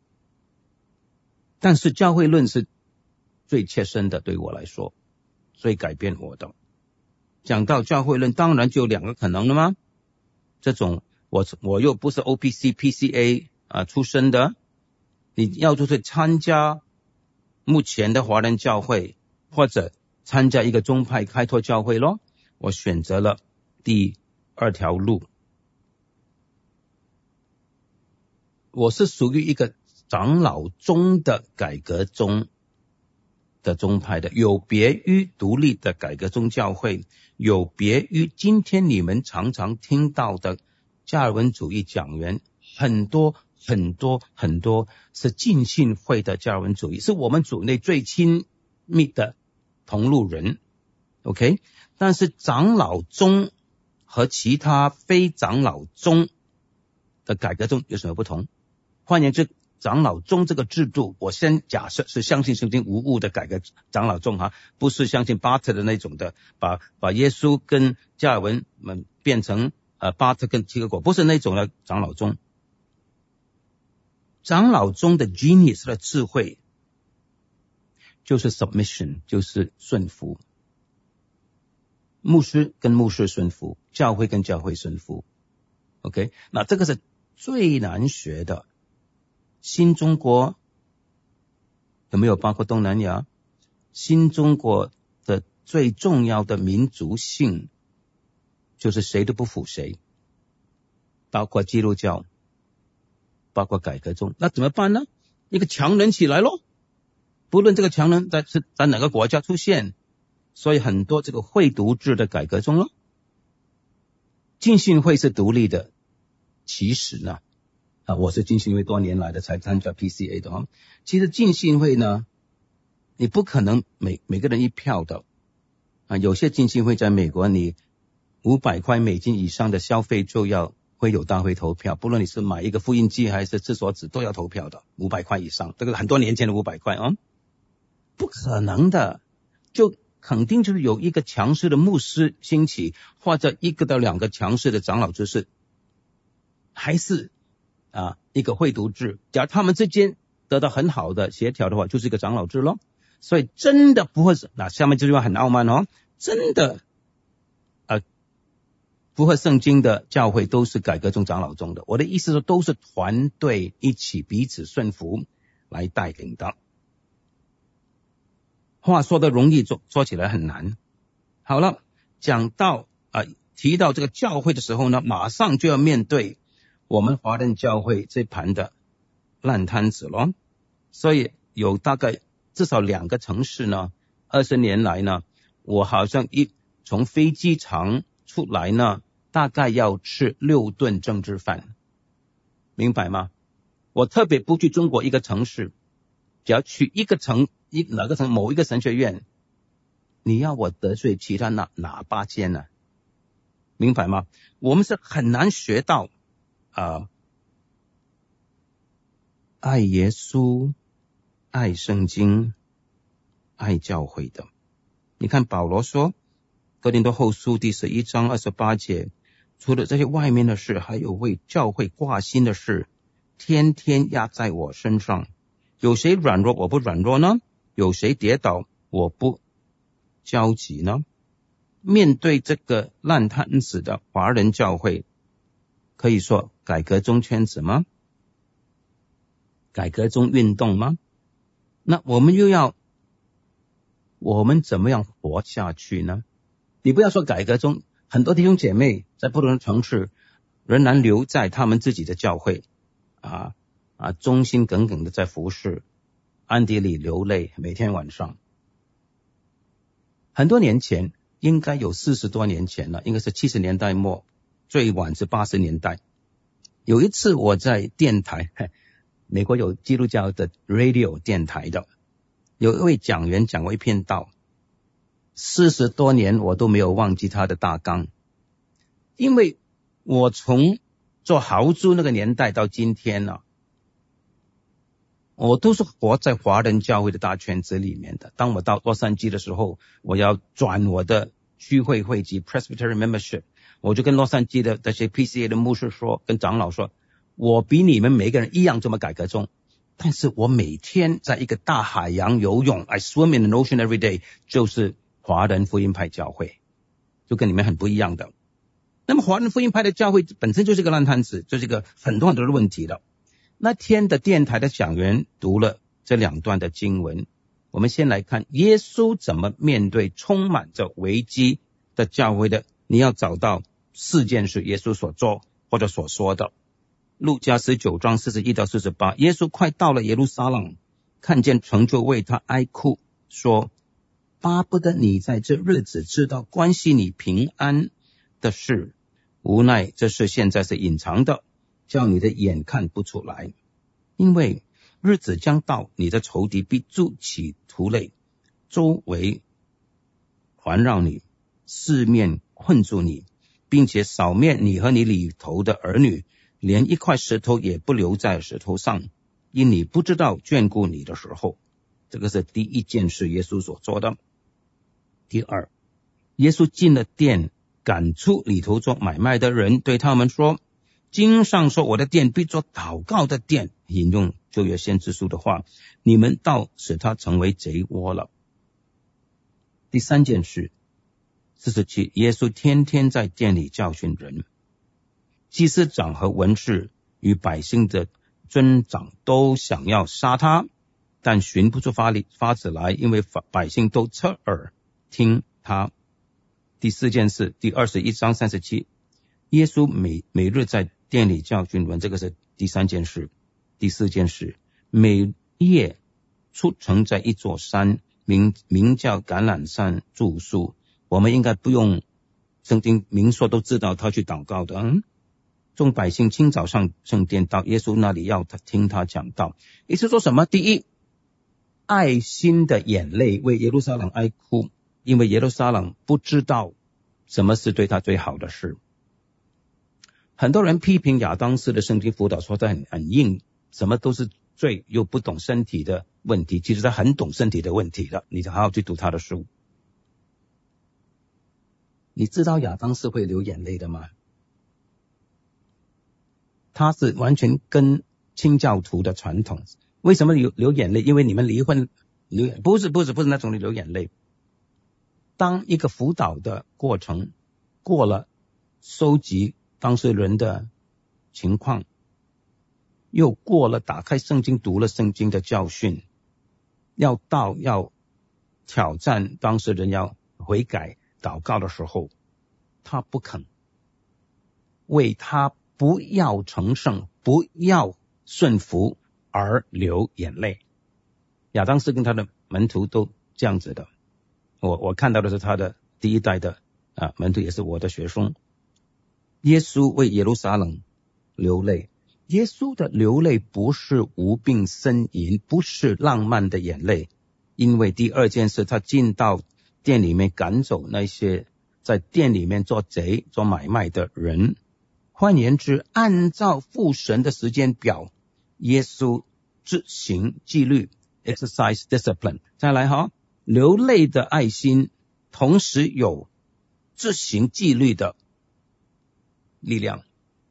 但是教会论是最切身的，对我来说最改变我的。讲到教会论，当然就有2个可能了吗？这种我又不是 OPC、PCA 出身的，你要就是参加目前的华人教会，或者参加一个宗派开拓教会咯。我选择了第2条路。我是属于一个长老宗的改革宗， 的宗派的，有别于独立的改革宗教会，有别于今天你们常常听到的加尔文主义讲员，很多是浸信会的加尔文主义，是我们组内最亲密的同路人 OK， 但是长老宗和其他非长老宗的改革宗有什么不同？换言之，长老宗这个制度，我先假设是相信圣经无误的改革长老宗不是相信巴特的那种的，把耶稣跟加尔文们变成巴特跟齐克果，不是那种的长老宗。长老宗的 genius 的智慧就是 submission， 就是顺服，牧师跟牧师顺服，教会跟教会顺服 OK， 那这个是最难学的。新中国有没有包括东南亚？新中国的最重要的民族性就是谁都不服谁，包括基督教，包括改革宗。那怎么办呢？一个强人起来咯，不论这个强人在哪个国家出现，所以很多这个会读制的改革宗咯。浸信会是独立的，其实呢我是浸信会多年来的才参加 PCA 的其实浸信会呢，你不可能每个人一票的有些浸信会在美国，你$500以上的消费就要会有大会投票，不论你是买一个复印机还是厕所纸都要投票的，$500以上，这个很多年前的$500不可能的，就肯定就是有一个强势的牧师兴起，或者1个到2个强势的长老执事，还是一个会读制，假如他们之间得到很好的协调的话，就是一个长老制咯。所以真的不会是，下面这句话很傲慢真的符合圣经的教会都是改革宗长老宗的。我的意思说都是团队一起彼此顺服来带领的。话说的容易，做起来很难。好了，讲到提到这个教会的时候呢，马上就要面对我们华人教会这盘的烂摊子咯。所以有大概至少2个城市呢，20年来呢，我好像从飞机场出来呢，大概要吃6顿政治饭，明白吗？我特别不去中国一个城市，只要去哪个城某一个神学院，你要我得罪其他哪8间呢？明白吗？我们是很难学到爱耶稣、爱圣经、爱教会的。你看保罗说哥林多后书第11章28节，除了这些外面的事，还有为教会挂心的事，天天压在我身上。有谁软弱我不软弱呢？有谁跌倒我不焦急呢？面对这个烂摊子的华人教会，可以说改革宗圈子吗？改革宗运动吗？那我们怎么样活下去呢？你不要说改革宗，很多弟兄姐妹在不同的城市仍然留在他们自己的教会忠心耿耿的在服侍，暗地里流泪，每天晚上。很多年前，应该有40多年前了，应该是70年代末，最晚是80年代。有一次我在电台，美国有基督教的 radio 电台的，有一位讲员讲过一篇道，40多年我都没有忘记他的大纲。因为我从做豪猪那个年代到今天我都是活在华人教会的大圈子里面的。当我到洛杉矶的时候，我要转我的区会会籍 Presbyterian Membership， 我就跟洛杉矶的这些 PCA 的牧师说，跟长老说，我比你们每个人一样这么改革中，但是我每天在一个大海洋游泳 I swim in the ocean every day， 就是华人福音派教会，就跟你们很不一样的。那么华人福音派的教会本身就是个烂摊子，就是一个很多的问题了。那天的电台的讲员读了这2段的经文，我们先来看耶稣怎么面对充满着危机的教会的。你要找到4件事耶稣所做或者所说的。路加19章41到48，耶稣快到了耶路撒冷，看见城就为他哀哭， 说，巴不得你在这日子知道关系你平安的事，无奈这事现在是隐藏的，叫你的眼看不出来。因为日子将到，你的仇敌必筑起土垒，周围环绕你，四面困住你，并且扫灭你和你里头的儿女，连一块石头也不留在石头上，因你不知道眷顾你的时候。这个是第一件事耶稣所做的。第二，耶稣进了店，赶出里头做买卖的人，对他们说，经上说我的殿必做祷告的殿，引用旧约先知书的话，你们倒使它成为贼窝了。第三件事，47，耶稣天天在店里教训人，祭司长和文士与百姓的尊长都想要杀他，但寻不出法子来，因为百姓都侧耳听他。第四件事，第21章37，耶稣每日在店里教训人，这个是第三件事。第四件事，每夜出城在一座山，名叫橄榄山住宿。我们应该不用圣经明说都知道他去祷告的。众百姓清早上圣殿，到耶稣那里要听他讲道。意思说什么？第一，爱心的眼泪为耶路撒冷哀哭，因为耶路撒冷不知道什么是对他最好的事。很多人批评亚当斯的圣经辅导说他很硬，什么都是罪，又不懂身体的问题。其实他很懂身体的问题的，你就好好去读他的书。你知道亚当斯会流眼泪的吗？他是完全跟清教徒的传统。为什么流眼泪？因为你们离婚，不是那种流眼泪。当一个辅导的过程过了，收集当事人的情况，又过了打开圣经读了圣经的教训，要挑战当事人要悔改祷告的时候，他不肯，为他不要成圣不要顺服而流眼泪。亚当斯跟他的门徒都这样子的。我看到的是他的第一代的门徒，也是我的学生。耶稣为耶路撒冷流泪，耶稣的流泪不是无病呻吟，不是浪漫的眼泪，因为第二件事，他进到店里面赶走那些在店里面做贼做买卖的人。换言之，按照父神的时间表，耶稣执行纪律 exercise discipline。 再来流泪的爱心同时有执行纪律的力量。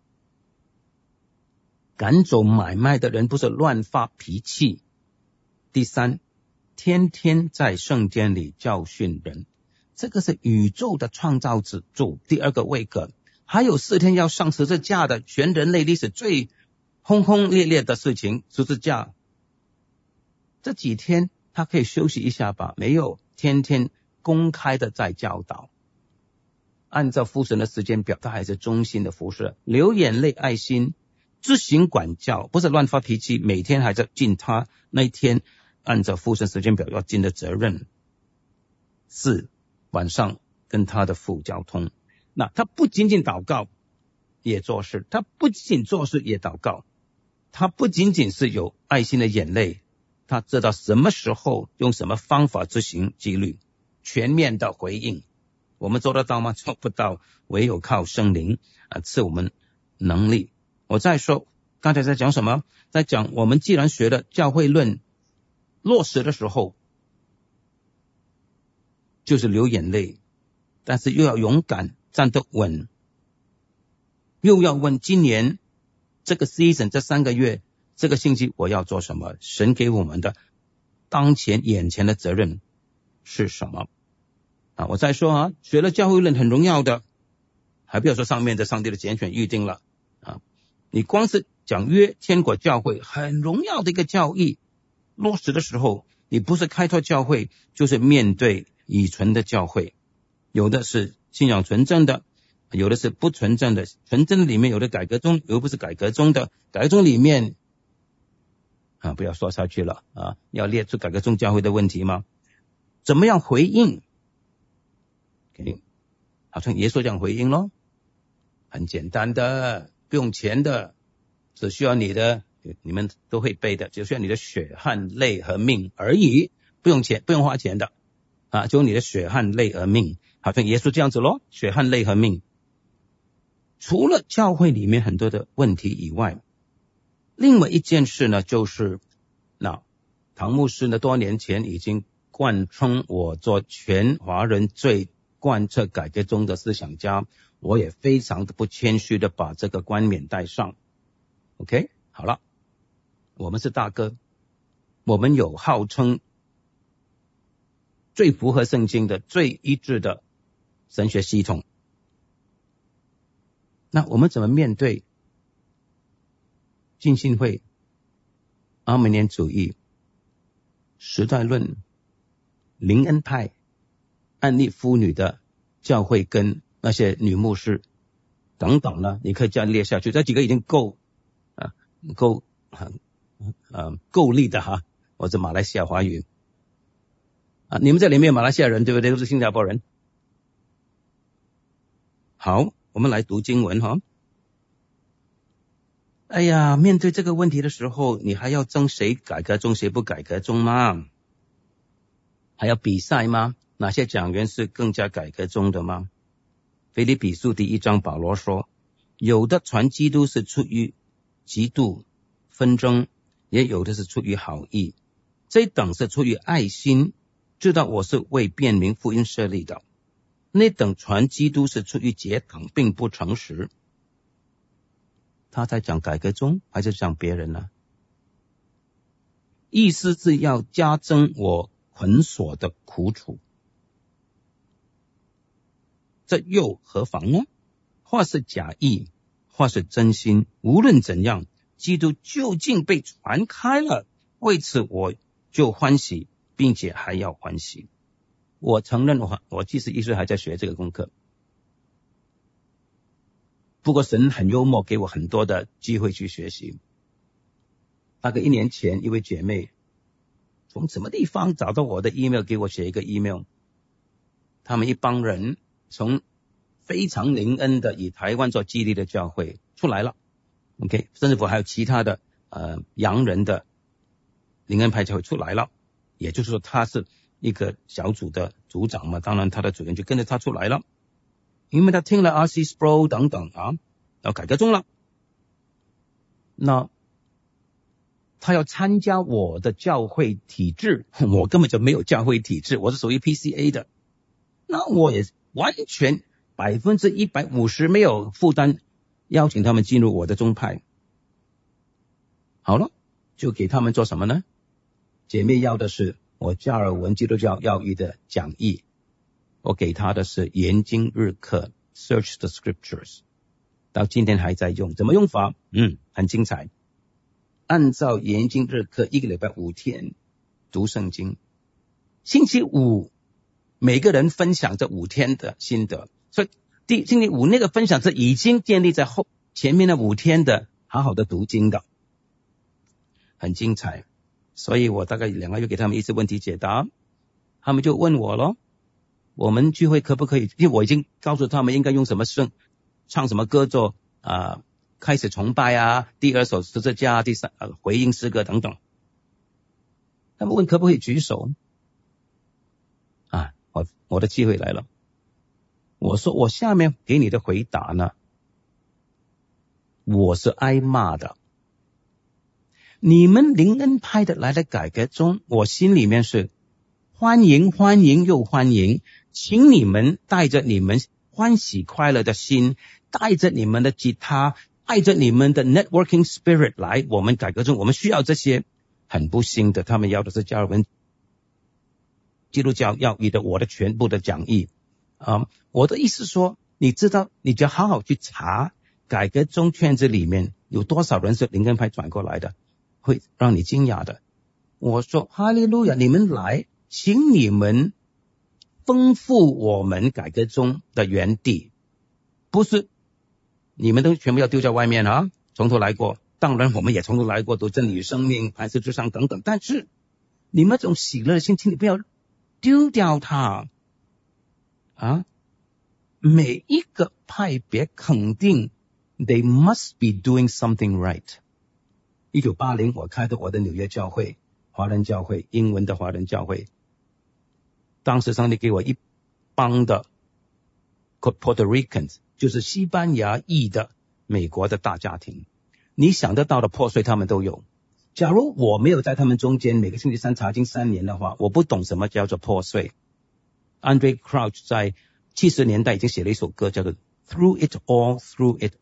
赶走买卖的人不是乱发脾气。第三，天天在圣殿里教训人，这个是宇宙的创造主。第二个位格，还有4天要上十字架的，全人类历史最轰轰烈烈的事情，十字架。这几天他可以休息一下吧？没有，天天公开的在教导。按照父神的时间表，他还是忠心的服侍，流眼泪爱心，执行管教，不是乱发脾气，每天还在尽他那一天按照父神时间表要尽的责任。4，晚上跟他的父交通。那他不仅仅祷告也做事，他不仅仅做事也祷告，他不仅仅是有爱心的眼泪，他知道什么时候用什么方法执行纪律，全面的回应。我们做得到吗？做不到，唯有靠圣灵赐我们能力。我再说，刚才在讲什么？在讲我们既然学了教会论，落实的时候就是流眼泪，但是又要勇敢站得稳，又要问今年这个 season 这3个月这个星期我要做什么，神给我们的当前眼前的责任是什么我再说学了教会论很荣耀的，还不要说上面的上帝的拣选预定了你光是讲约天国教会很荣耀的一个教义，落实的时候你不是开拓教会，就是面对已存的教会，有的是信仰纯正的，有的是不纯正的，纯正的里面有的改革中，有的不是改革中的，改革中里面不要说下去了要列出改革中教会的问题吗？ 怎么样回应？ OK， 好像耶稣这样回应咯，很简单的，不用钱的，只需要你们都会背的，只需要你的血汗泪和命而已，不用钱，不用花钱的啊，就你的血汗泪和命，好像耶稣这样子咯，血汗泪和命。除了教会里面很多的问题以外，另外一件事呢，就是唐牧师呢多年前已经贯称我做全华人最贯彻改革中的思想家，我也非常的不谦虚的把这个冠冕戴上。 OK， 好了，我们是大哥，我们有号称最符合圣经的最一致的神学系统，那我们怎么面对浸信会、阿门念主义、时代论、灵恩派、安利妇女的教会跟那些女牧师等等呢？你可以这样列下去，这几个已经够力的哈。我是马来西亚华语啊，你们这里面有马来西亚人对不对？都是新加坡人。好，我们来读经文哈。哎呀，面对这个问题的时候，你还要争谁改革中谁不改革中吗？还要比赛吗？哪些讲员是更加改革中的吗？腓立比书第1章保罗说，有的传基督是出于嫉妒纷争，也有的是出于好意，这等是出于爱心，知道我是为辩明福音设立的。那等传基督是出于结党，并不诚实。他在讲改革中还是讲别人呢？意思是要加增我捆锁的苦楚，这又何妨呢？或是假意，或是真心，无论怎样，基督究竟被传开了，为此我就欢喜，并且还要欢喜。我承认我即使1岁还在学这个功课，不过神很幽默，给我很多的机会去学习。大概1年前，一位姐妹从什么地方找到我的 email， 给我写一个 email， 他们一帮人从非常灵恩的以台湾做基地的教会出来了 OK， 甚至乎还有其他的洋人的灵恩派教会出来了，也就是说他是一个小组的组长嘛，当然他的主人就跟着他出来了，因为他听了 R.C. Sproul 等等啊，要改革中了，那他要参加我的教会体制，我根本就没有教会体制，我是属于 PCA 的，那我也完全150%没有负担邀请他们进入我的宗派。好了，就给他们做什么呢？姐妹要的是我加尔文基督教要义的讲义，我给他的是研经日课 Search the Scriptures， 到今天还在用。怎么用法？很精彩。按照研经日课1个礼拜5天读圣经，星期五每个人分享这5天的心得，所以星期五那个分享是已经建立在前面的5天的好好的读经的，很精彩。所以我大概2个月给他们一次问题解答，他们就问我咯，我们聚会可不可以，因为我已经告诉他们应该用什么唱什么歌做开始崇拜啊，第2首十字架，第3回应诗歌等等。他们问可不可以举手啊？我的机会来了。我说我下面给你的回答呢，我是挨骂的。你们灵恩派的来的改革中，我心里面是欢迎欢迎又欢迎，请你们带着你们欢喜快乐的心，带着你们的吉他，带着你们的 networking spirit 来我们改革中，我们需要这些。很不幸的，他们要的是加尔文基督教要义的我的全部的讲义我的意思说，你知道，你就好好去查改革中圈子里面有多少人是灵恩派转过来的，会让你惊讶的。我说哈利路亚，你们来，请你们丰富我们改革中的园地，不是你们都全部要丢在外面啊，从头来过。当然我们也从头来过，读真理与生命、磐石之上等等，但是你们这种喜乐的心，请你不要丢掉它每一个派别肯定 they must be doing something right。 1980我开的我的纽约教会，华人教会，英文的华人教会，当时上帝给我一帮的 Puerto Ricans， 就是西班牙裔的美国的大家庭，你想得到的破碎他们都有。假如我没有在他们中间每个星期三查经3年的话，我不懂什么叫做破碎。 Andre Crouch 在70年代已经写了一首歌叫做 Through It All, Through It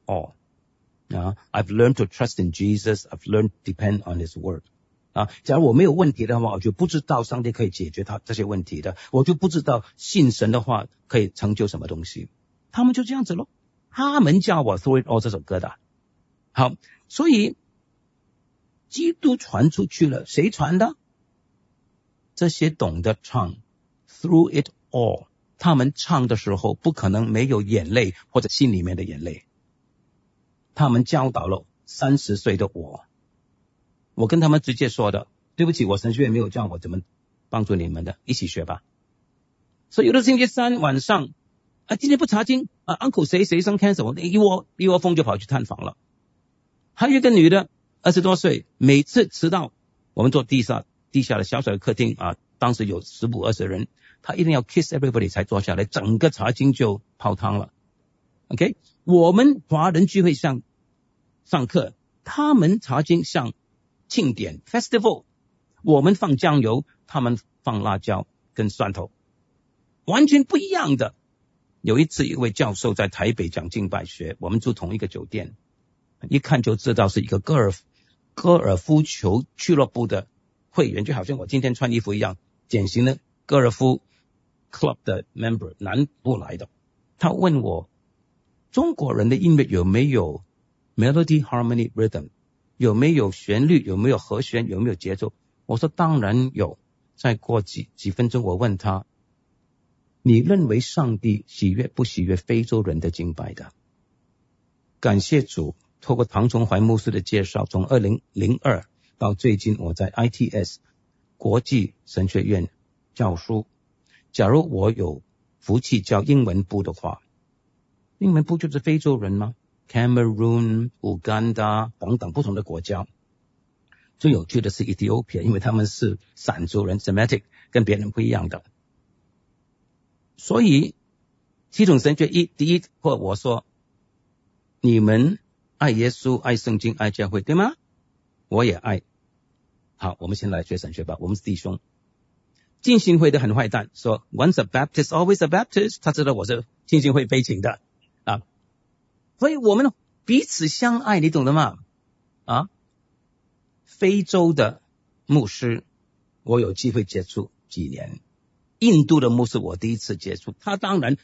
All。I've learned to trust in Jesus, I've learned to depend on His word。假如我没有问题的话，我就不知道上帝可以解决他这些问题的，我就不知道信神的话可以成就什么东西。他们就这样子咯，他们叫我 Through It All 这首歌的。好，所以基督传出去了，谁传的？这些懂得唱 Through It All， 他们唱的时候不可能没有眼泪或者心里面的眼泪。他们教导了30岁的我跟他们直接说的，对不起，我神学院没有教我怎么帮助你们的，一起学吧。所以有的星期三晚上今天不查经uncle 谁生 cancer， 一窝蜂就跑去探访了。还有一个女的20多岁，每次迟到，我们坐地下的小小的客厅当时有15、20人，她一定要 kiss everybody 才坐下来，整个查经就泡汤了。OK， 我们华人聚会上课，他们查经像庆典 festival， 我们放酱油，他们放辣椒跟蒜头，完全不一样的。有一次一位教授在台北讲敬拜学，我们住同一个酒店，一看就知道是一个高尔夫球俱乐部的会员，就好像我今天穿衣服一样，典型的高尔夫 club 的 member， 南部来的。他问我中国人的音乐有没有 melody harmony rhythm， 有没有旋律，有没有和弦，有没有节奏？我说当然有。再过几分钟我问他，你认为上帝喜悦不喜悦非洲人的敬拜的？感谢主，透过唐崇怀牧师的介绍，从2002到最近我在 ITS 国际神学院教书。假如我有福气教英文部的话，英文部就是非洲人吗？ Cameroon、Uganda 等等不同的国家。最有趣的是 Ethiopia， 因为他们是闪族人 Semitic， 跟别人不一样的。所以系统神学第一课我说，你们爱耶稣、爱圣经、爱教会，对吗？我也爱。好，我们先来学神学吧，我们是弟兄。浸信会的很坏蛋说 Once a Baptist, always a Baptist， 他知道我是浸信会背景的所以我们彼此相爱，你懂的吗？非洲的牧师我有机会接触几年，印度的牧师我第一次接触，他当然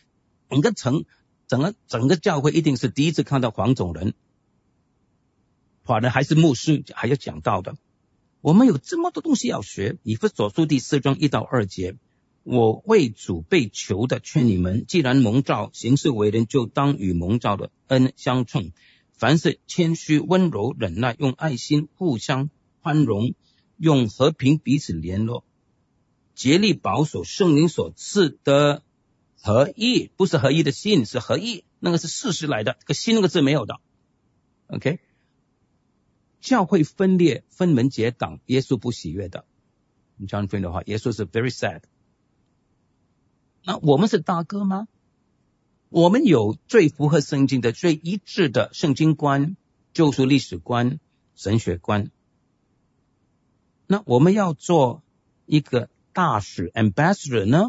整个教会一定是第一次看到黄种人，华人还是牧师还要讲道的。我们有这么多东西要学。以弗所书第4章1到2节，我为主被囚的劝你们，既然蒙召行事为人，就当与蒙召的恩相称，凡是谦虚温柔忍耐，用爱心互相宽容，用和平彼此联络，竭力保守圣灵所赐的合一，不是合一的信，是合一，那个是事实来的，这个信那个字没有的。 OK， 教会分裂分门结党，耶稣不喜悦的。John Frame 的话，耶稣是 very sad。 那我们是大哥吗？我们有最符合圣经的最一致的圣经观、救赎历史观、神学观。那我们要做一个大使 ambassador 呢，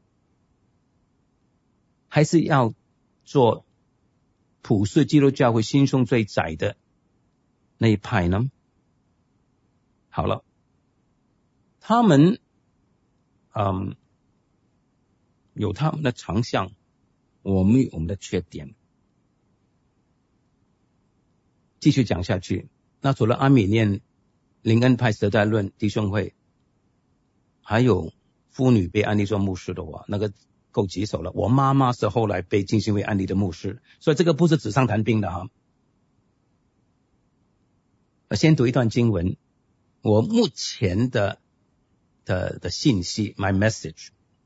还是要做普世基督教会心胸最窄的那一派呢？好了，他们有他们的长项，我们有我们的缺点。继续讲下去，那除了阿米念、灵恩派、时代论弟兄会，还有妇女被安利做牧师的话，那个够棘手了。我妈妈是后来被浸信会安利的牧师，所以这个不是纸上谈兵的哈。先读一段经文，我目前的信息 my message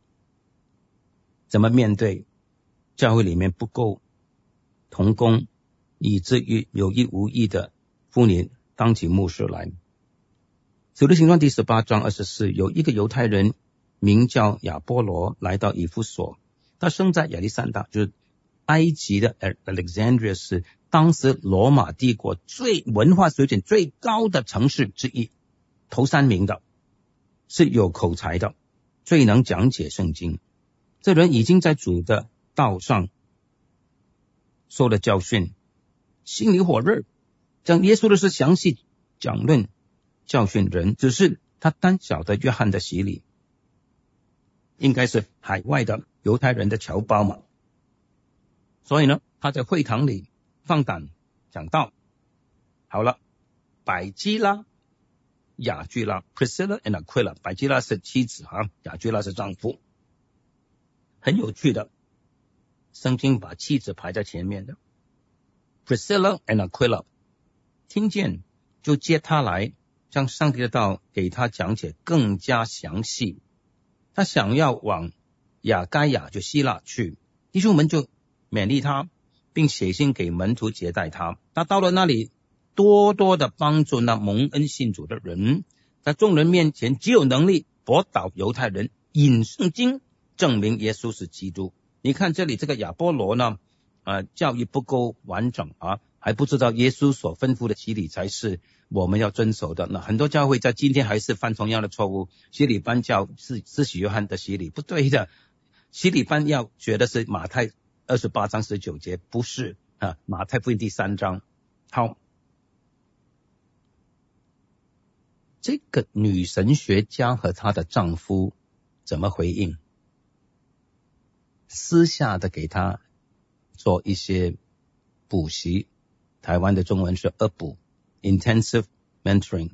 怎么面对教会里面不够同工，以至于有意无意的妇女当起牧师来。使徒行传第18章24，有一个犹太人名叫亚波罗来到以弗所，他生在亚历山大，就是埃及的 Alexandria， 是当时罗马帝国文化水准最高的城市之一，头3名的，是有口才的，最能讲解圣经。这人已经在主的道上受了教训，心里火热，将耶稣的事详细讲论教训人，只是他单晓得约翰的洗礼，应该是海外的犹太人的侨胞嘛，所以呢，他在会堂里放胆讲道。好了，百基拉、雅居拉 Priscilla and Aquila， 百基拉是妻子雅居拉是丈夫。很有趣的，圣经把妻子排在前面的。Priscilla and Aquila 听见就接他来，将上帝的道给他讲解更加详细。他想要往亚该亚就希腊去，弟兄们就勉励他，并写信给门徒接待他。他到了那里，多多的帮助那蒙恩信主的人，在众人面前极有能力驳倒犹太人，引圣经证明耶稣是基督。你看这里这个亚波罗呢，教育不够完整还不知道耶稣所吩咐的洗礼才是我们要遵守的。那很多教会在今天还是犯同样的错误，洗礼班教是许约翰的洗礼，不对的。洗礼班要学的是马太28章19节，不是马太福音第3章。好，这个女神学家和她的丈夫怎么回应？私下的给她做一些补习，台湾的中文是恶补 intensive mentoring。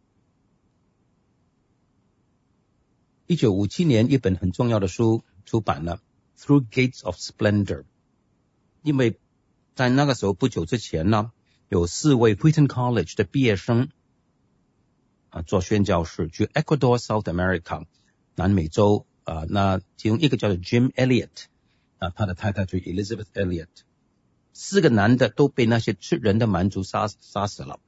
1957年一本很重要的书出版了 Through Gates of Splendor， 因为在那个时候不久之前呢，有4位 Wheaton College 的毕业生做宣教士去 Ecuador South America 南美洲那其中一个叫做 Jim Elliot 他的太太就是 Elizabeth Elliot， 4个男的都被那些吃人的蛮族杀死了。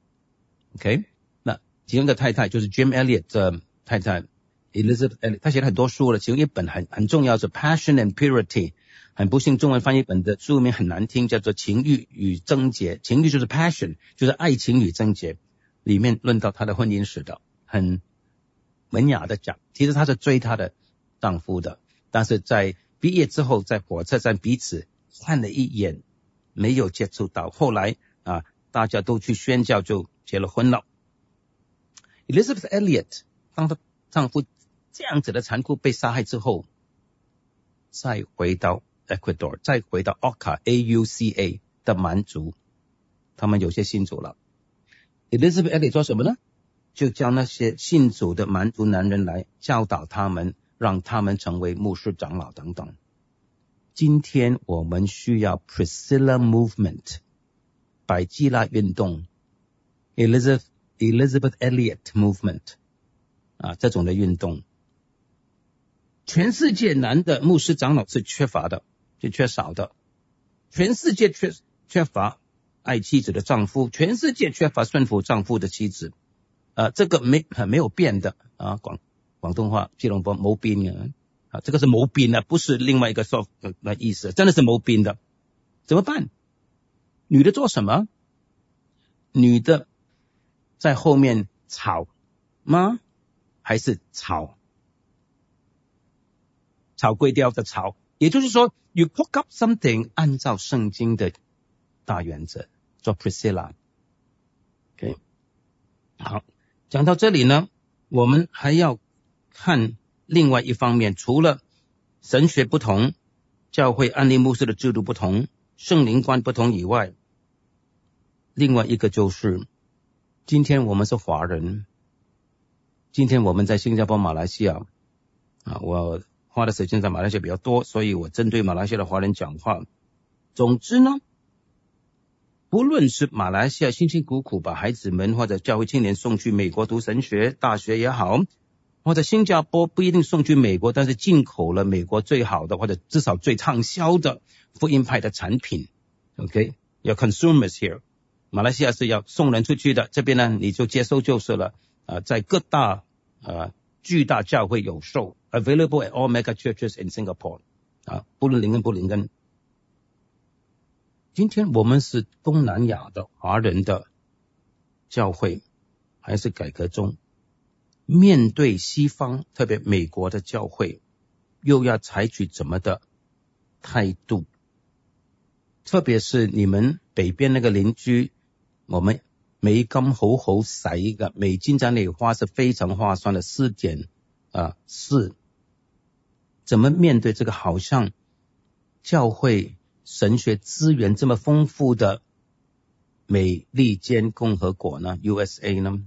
OK， 那其中的太太就是 Jim Elliot 的太太 Elizabeth Elliot， 他写了很多书了，其中一本很重要是 Passion and Purity， 很不幸中文翻译本的书名很难听，叫做情欲与贞洁。情欲就是 passion， 就是爱情与贞洁，里面论到她的婚姻史的，很文雅的讲，其实她是追她的丈夫的，但是在毕业之后在火车站彼此看了一眼，没有接触到，后来大家都去宣教就结了婚了。 Elizabeth Elliot 当她丈夫这样子的残酷被杀害之后，再回到 Ecuador， 再回到 AUCA 的蛮族，他们有些信主了。 Elizabeth Elliot 做什么呢？就叫那些信主的蛮族男人来教导他们，让他们成为牧师长老等等。今天我们需要 Priscilla Movement 百基拉运动 Elizabeth Elliot Movement 这种的运动。全世界男的牧师长老是缺乏的，是缺少的，全世界缺乏爱妻子的丈夫，全世界缺乏顺服丈夫的妻子。这个没有变的广东话吉隆坡冇變嘅这个是冇變不是另外一个说的意思，真的是冇變的。怎么办？女的做什么？女的在后面吵吗？还是吵归调的吵？也就是说 you pick up something， 按照圣经的大原则做 Priscilla。 OK， 好，讲到这里呢，我们还要看另外一方面，除了神学不同，教会安利牧师的制度不同，圣灵观不同以外，另外一个就是今天我们是华人，今天我们在新加坡马来西亚我花的时间在马来西亚比较多，所以我针对马来西亚的华人讲话。总之呢，不论是马来西亚辛辛苦苦把孩子们或者教会青年送去美国读神学大学也好， 或者新加坡不一定送去美国，但是进口了美国最好的或者至少最畅销的福音派的产品。OK， 有 consumers here。马来西亚是要送人出去的，这边呢你就接收就是了。在各大巨大教会有售 ，available at all mega churches in Singapore。不论林根不林根。今天我们是东南亚的华人的教会，还是改革中？面对西方，特别美国的教会，又要采取怎么的态度？特别是你们北边那个邻居，我们美金好好使嘅，美金在那里花是非常划算的4.4。怎么面对这个好像教会神学资源这么丰富的美利坚共和国呢 ？USA 呢？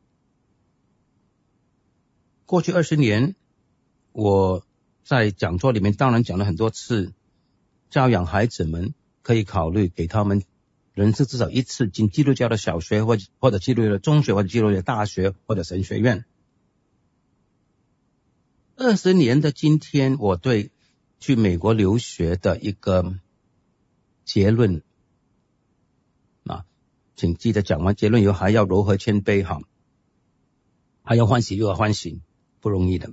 过去20年，我在讲座里面当然讲了很多次，教养孩子们可以考虑给他们人生至少一次进基督教的小学，或者基督教的中学，或者基督教的大学，或者神学院。20年的今天，我对去美国留学的一个结论请记得讲完结论以后还要柔和谦卑哈，还要欢喜又要欢喜，不容易的。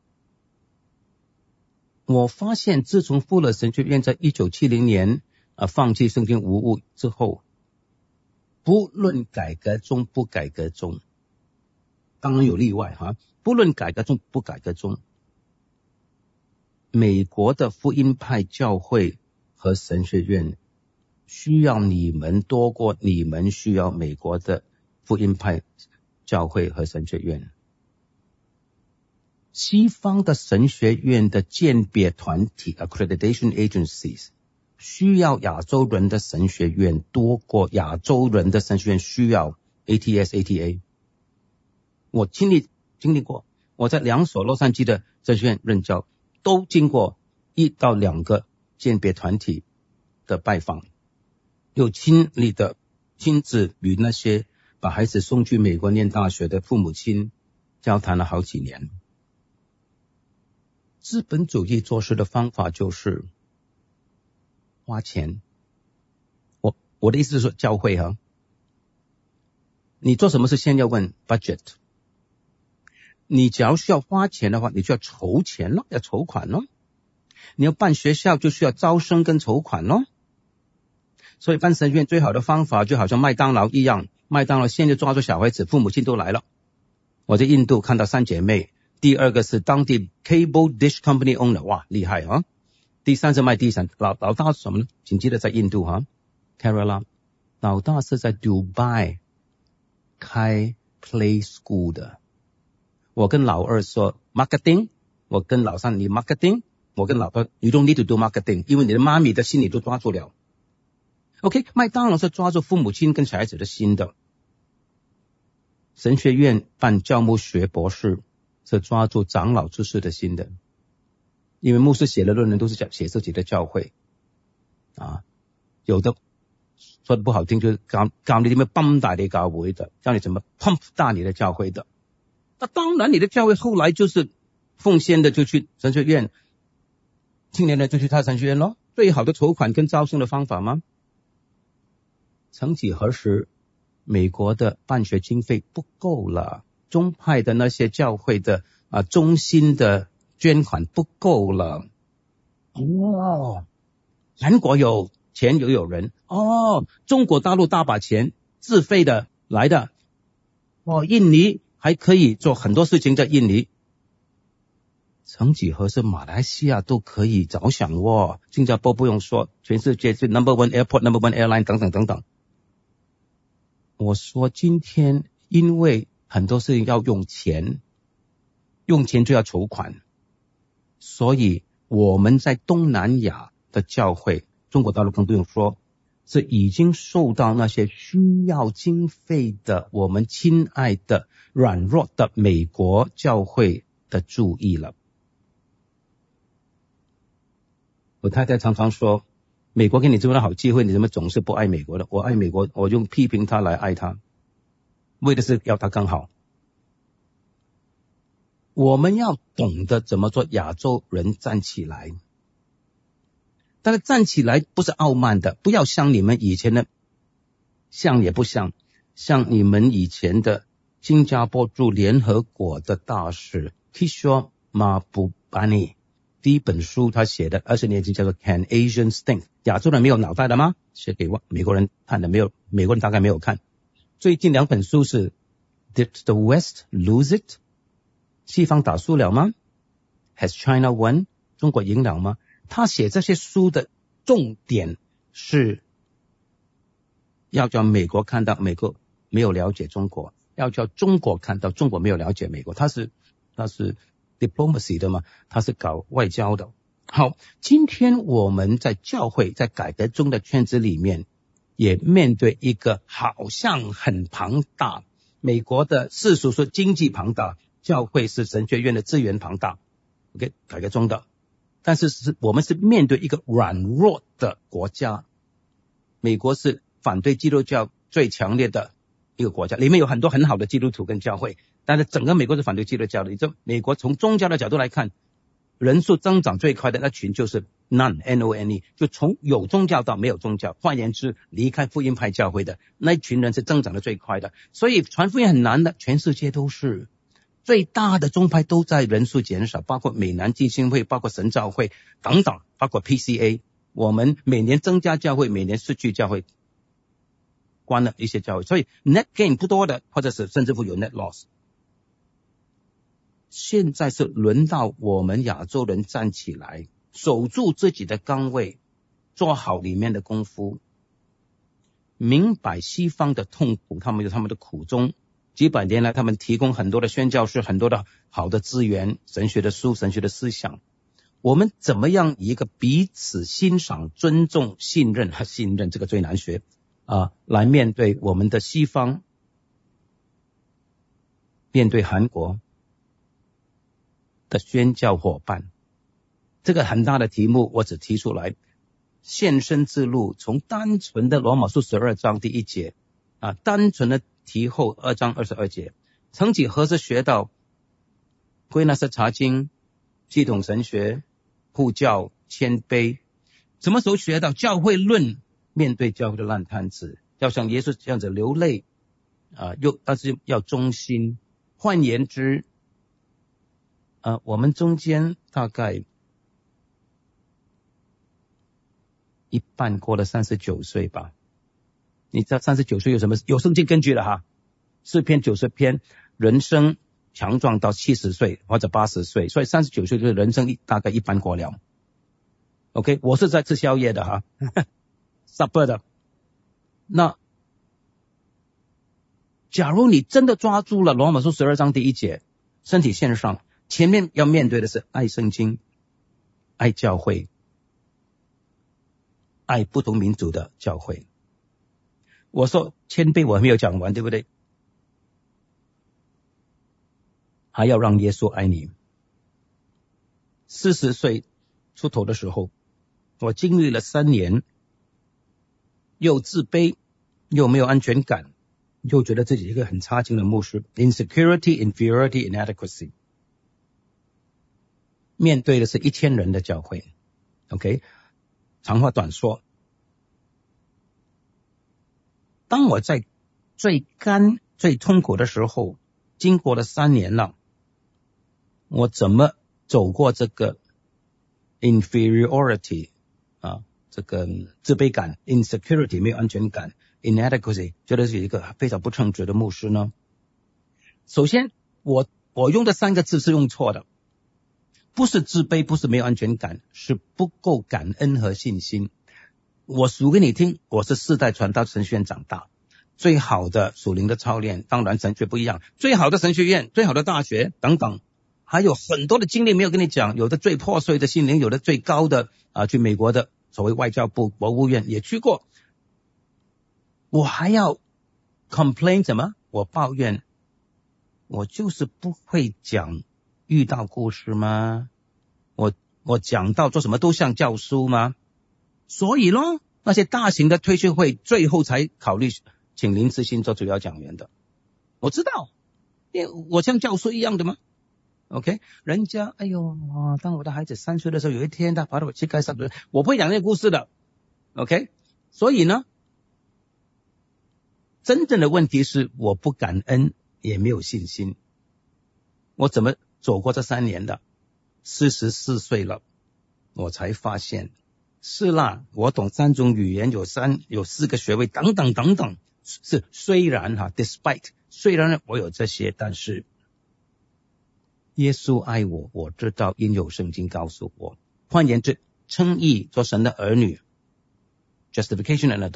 我发现自从富勒神学院在1970年放弃圣经无误之后，不论改革中不改革中，当然有例外哈，不论改革中不改革中，美国的福音派教会和神学院需要你们多过你们需要美国的福音派教会和神学院。西方的神学院的鉴别团体 accreditation agencies 需要亚洲人的神学院多过亚洲人的神学院需要 ATA。 我经历过，我在2所洛杉矶的神学院任教，都经过1到2个鉴别团体的拜访，有亲自与那些把孩子送去美国念大学的父母亲交谈了好几年。资本主义做事的方法就是花钱。我的意思是说教会你做什么事先要问 budget。你只要需要花钱的话，你就要筹钱咯，要筹款咯。你要办学校就需要招生跟筹款咯。所以办神学院最好的方法就好像麦当劳一样，麦当劳现在抓住小孩子，父母亲都来了。我在印度看到3姐妹，第2个是当地 cable dish company owner， 哇厉害第3是卖地产，老大是什么呢？请记得在印度Kerala， 老大是在 Dubai 开 play school 的。我跟老2说 marketing， 我跟老3你 marketing， 我跟老2 you don't need to do marketing， 因为你的妈咪的心你都抓住了。OK， 麦当劳是抓住父母亲跟小孩子的心的。神学院办教牧学博士是抓住长老知识的心的，因为牧师写的论文都是写自己的教会有的说的不好听就是教你怎么泵大你教会的，教你怎么 pump 大你的教会的。那当然你的教会后来就是奉献的就去神学院，青年人就去他神学院咯，最好的筹款跟招生的方法吗？曾几何时美国的办学经费不够了，宗派的那些教会的中心的捐款不够了。韩国有钱又有人中国大陆大把钱自费的来的印尼还可以做很多事情，在印尼曾几何时马来西亚都可以着想新加坡不用说，全世界是 number one airport number one airline 等等等等。我说今天因为很多事情要用钱就要筹款，所以我们在东南亚的教会，中国大陆更不用说，是已经受到那些需要经费的我们亲爱的软弱的美国教会的注意了。我太太常常说，美国给你这么好机会，你怎么总是不爱美国的？我爱美国，我用批评他来爱他，为的是要他更好。 我们要懂得怎么做亚洲人站起来。但是站起来不是傲慢的，不要像你们以前的，像也不像你们以前的新加坡驻联合国的大使 Kishore Mahbubani 第一本书他写的20年前叫做 Can Asians Think？ 亚洲人没有脑袋的吗？写给美国人看的，没有，美国人大概没有看。最近2本书是 Did the West Lose It？ 西方打输了吗？ Has China Won？ 中国赢了吗？他写这些书的重点是要叫美国看到美国没有了解中国，要叫中国看到中国没有了解美国。他是 diplomacy 的嘛，他是搞外交的。好，今天我们在教会在改革中的圈子里面也面对一个好像很庞大，美国的世俗说经济庞大，教会是神学院的资源庞大 OK 改革中的，但是我们是面对一个软弱的国家。美国是反对基督教最强烈的一个国家，里面有很多很好的基督徒跟教会，但是整个美国是反对基督教的。你知道美国从宗教的角度来看，人数增长最快的那群就是 none N-O-N-E， 就从有宗教到没有宗教，换言之离开福音派教会的那一群人是增长的最快的。所以传福音很难的，全世界都是，最大的宗派都在人数减少，包括美南浸信会，包括神召会等等，包括 PCA。 我们每年增加教会，每年失去教会，关了一些教会，所以 net gain 不多的，或者是甚至会有 net loss。 现在是轮到我们亚洲人站起来，守住自己的岗位，做好里面的功夫，明白西方的痛苦，他们有他们的苦衷，几百年来他们提供很多的宣教士，很多的好的资源，神学的书，神学的思想。我们怎么样以一个彼此欣赏、尊重、信任这个最难学来面对我们的西方，面对韩国的宣教伙伴。这个很大的题目我只提出来，献身之路，从单纯的罗马书12章第1节单纯的题后2章22节，曾几何时学到归纳式查经、系统神学、护教、谦卑。什么时候学到教会论？面对教会的烂摊子，要像耶稣这样子流泪但是要忠心。换言之我们中间大概一半过了39岁吧。你知道39岁有什么？有圣经根据的哈，4篇90篇，人生强壮到70岁或者80岁，所以39岁就是人生大概一半过了。 OK， 我是在吃宵夜的哈supper 的。那假如你真的抓住了罗马书12章第1节，身体献上，前面要面对的是爱圣经、爱教会、爱不同民族的教会。我说谦卑我还没有讲完，对不对？还要让耶稣爱你。40岁出头的时候，我经历了3年，又自卑，又没有安全感，又觉得自己一个很差劲的牧师 ，insecurity, inferiority, inadequacy。面对的是1000人的教会 ，OK， 长话短说，当我在最干、最痛苦的时候，经过了3年了，我怎么走过这个 inferiority 这个自卑感 insecurity 没有安全感 inadequacy 觉得是一个非常不称职的牧师呢？首先我用的3个字是用错的，不是自卑，不是没有安全感，是不够感恩和信心。我数给你听，我是4代传道神学院长大，最好的属灵的操练，当然神学不一样，最好的神学院，最好的大学等等，还有很多的经历没有跟你讲，有的最破碎的心灵，有的最高的去美国的所谓外交部国务院也去过。我还要 complain 什么？我抱怨我就是不会讲遇到故事吗？我讲到做什么都像教书吗？所以咯，那些大型的退休会最后才考虑请林志新做主要讲员的。我知道，因为我像教书一样的吗 OK， 人家当我的孩子3岁的时候，有一天他跑到我膝盖上，我不会讲那个故事的。OK， 所以呢，真正的问题是我不感恩，也没有信心。我怎么走过这3年的？44岁了，我才发现，是啦，我懂3种语言，有4个学位，等等等等。是虽然despite 虽然我有这些，但是耶稣爱我，我知道，因有圣经告诉我。换言之，称义做神的儿女 ，justification and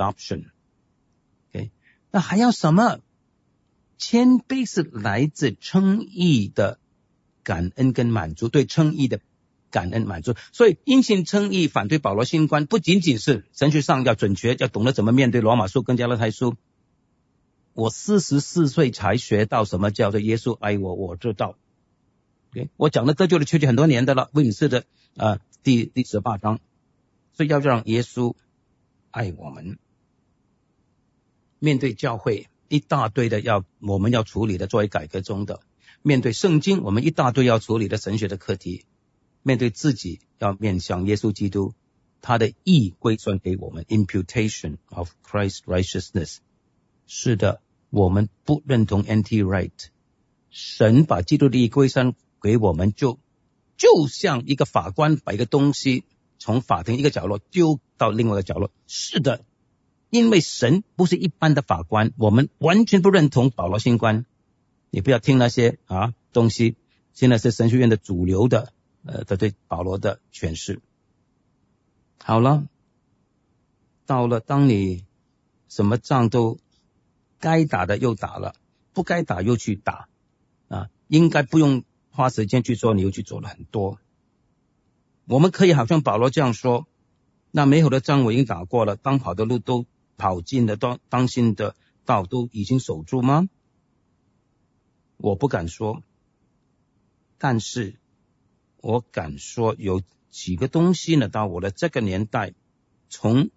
adoption。OK， 那还要什么？谦卑是来自称义的感恩跟满足，对称义的感恩满足。所以因信称义，反对保罗新观，不仅仅是神学上要准确，要懂得怎么面对罗马书跟加拉太书。我44岁才学到什么叫做耶稣爱我，我知道。Okay， 我讲的得救的确很多年的了，威尔士的第18章，所以要让耶稣爱我们。面对教会一大堆的我们要处理的，作为改革中的；面对圣经，我们一大堆要处理的神学的课题；面对自己，要面向耶稣基督，他的义归算给我们 ，imputation of Christ's righteousness。是的，我们不认同 anti-right， 神把基督的义归算给我们，就像一个法官把一个东西从法庭一个角落丢到另外一个角落。是的，因为神不是一般的法官，我们完全不认同保罗新观。你不要听那些东西，现在是神学院的主流的对保罗的诠释。好了，到了当你什么仗都该打的又打了，不该打又去打应该不用花时间去做，你又去做了很多。我们可以好像保罗这样说，那美好的仗我已经打过了，当跑的路都跑尽了，当心的道都已经守住吗？我不敢说，但是我敢说有几个东西呢，到我的这个年代，从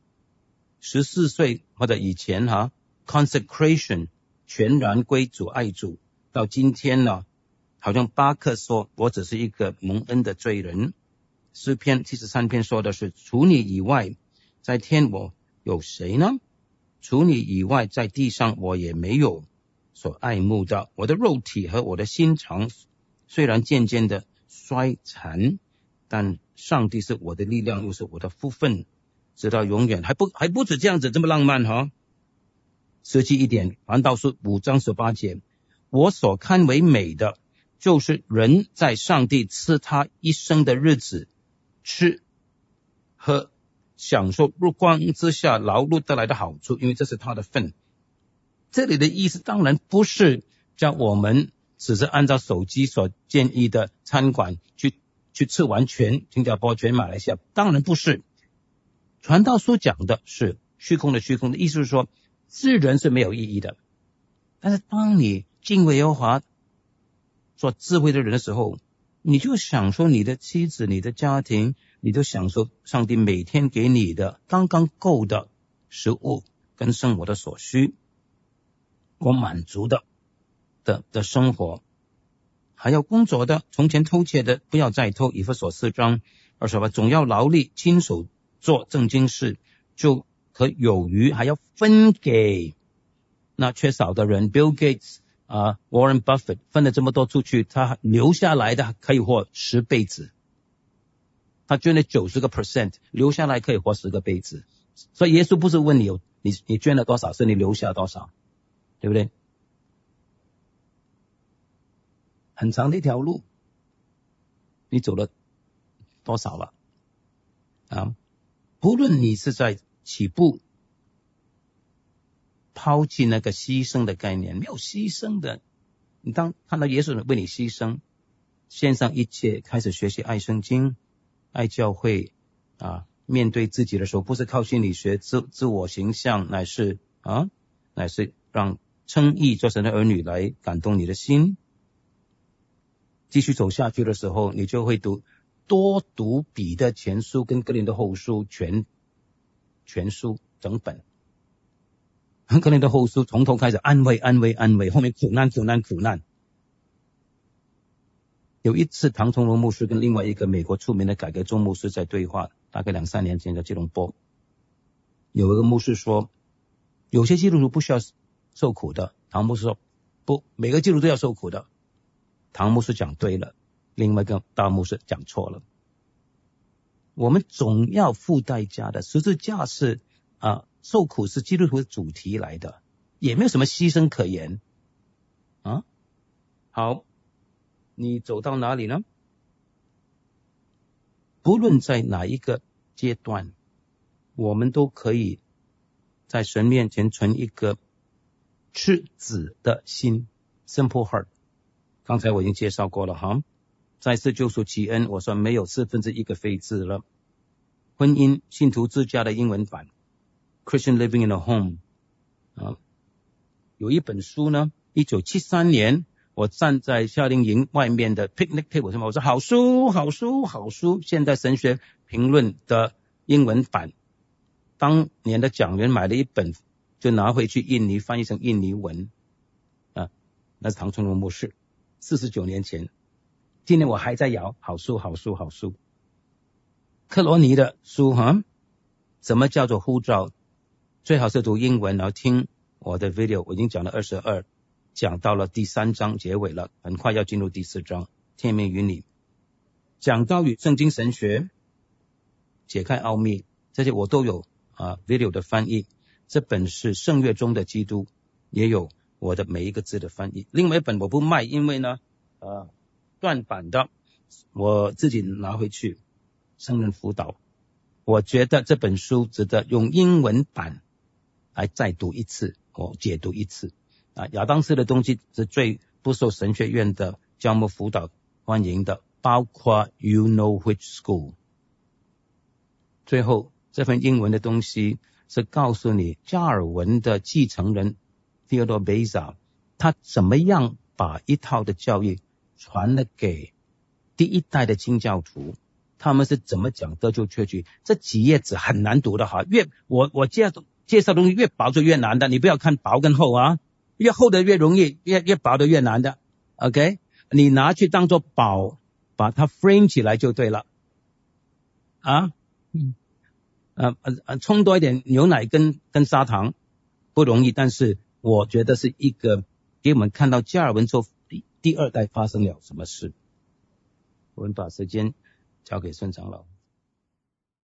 14岁或者以前consecration 全然归主爱主，到今天呢，好像巴克说我只是一个蒙恩的罪人。诗篇73篇说的是，除你以外在天我有谁呢？除你以外在地上我也没有所爱慕的。我的肉体和我的心肠虽然渐渐的衰残，但上帝是我的力量，又是我的福分，直到永远。还不止这样子这么浪漫实际一点，传道书5章18节，我所看为美的，就是人在上帝赐他一生的日子，吃喝享受日光之下劳碌得来的好处，因为这是他的份。这里的意思当然不是叫我们只是按照手机所建议的餐馆去吃完全新加坡全马来西亚，当然不是。传道书讲的是虚空的虚空，的意思是说世人是没有意义的，但是当你敬畏耶和华做智慧的人的时候，你就享受你的妻子你的家庭，你就享受上帝每天给你的刚刚够的食物跟生活的所需，我满足的生活。还要工作的，从前偷窃的不要再偷，以弗所4章28，总要劳力亲手做正经事，就可有余，还要分给那缺少的人。 Bill Gates Warren Buffett 分了这么多出去，他留下来的可以活10辈子，他捐了90%，留下来可以活10个辈子。所以耶稣不是问你捐了多少，是你留下多少，对不对？很长的一条路，你走了多少了不论你是在起步抛弃那个牺牲的概念，没有牺牲的，你当看到耶稣为你牺牲，献上一切，开始学习爱圣经爱教会面对自己的时候，不是靠心理学自我形象，乃是让称义做神的儿女来感动你的心。继续走下去的时候，你就会多读彼得前书跟哥林多后书全书整本。哥林多后书从头开始安慰，后面苦难。 有一次唐崇荣牧师跟另外一个美国出名的改革宗牧师在对话，大概2-3年前的吉隆坡，有一个牧师说有些基督徒不需要受苦的，唐牧师说不，每个基督徒都要受苦的。唐牧师讲对了，另外一个大牧师讲错了。我们总要付代价的，十字架是受苦是基督徒的主题来的，也没有什么牺牲可言啊。好，你走到哪里呢？不论在哪一个阶段，我们都可以在神面前存一个赤子的心 simple heart。 刚才我已经介绍过了哈。再次救赎奇恩，我说没有1/4个废字了。婚姻信徒之家的英文版 Christian Living in a Home 有一本书呢，1973年我站在夏令营外面的 picnic table 上，我说好书好书好书，现代神学评论的英文版。当年的讲员买了一本就拿回去印尼翻译成印尼文那是唐崇荣牧师49年前，今年我还在摇，好书好书好书。克罗尼的书什么叫做呼召，最好是读英文，然后听我的 video， 我已经讲了22，讲到了第3章结尾了，很快要进入第4章，天命与你，讲道与圣经神学，解开奥秘，这些我都有video 的翻译。这本是圣乐中的基督，也有我的每一个字的翻译。另外一本我不卖，因为呢断版的，我自己拿回去圣人辅导。我觉得这本书值得用英文版来再读一次，我解读一次亚当斯的东西是最不受神学院的教牧辅导欢迎的，包括 You Know Which School。 最后这份英文的东西是告诉你加尔文的继承人 Theodore Beza 他怎么样把一套的教义传了给第一代的清教徒，他们是怎么讲得救确据。这几页纸很难读的哈，我介绍东西越薄就越难的，你不要看薄跟厚越厚的越容易，越薄的越难的。 OK， 你拿去当作宝，把它 frame 起来就对了冲多一点牛奶跟砂糖不容易，但是我觉得是一个给我们看到加尔文之后第2代发生了什么事。我们把时间交给孙长老。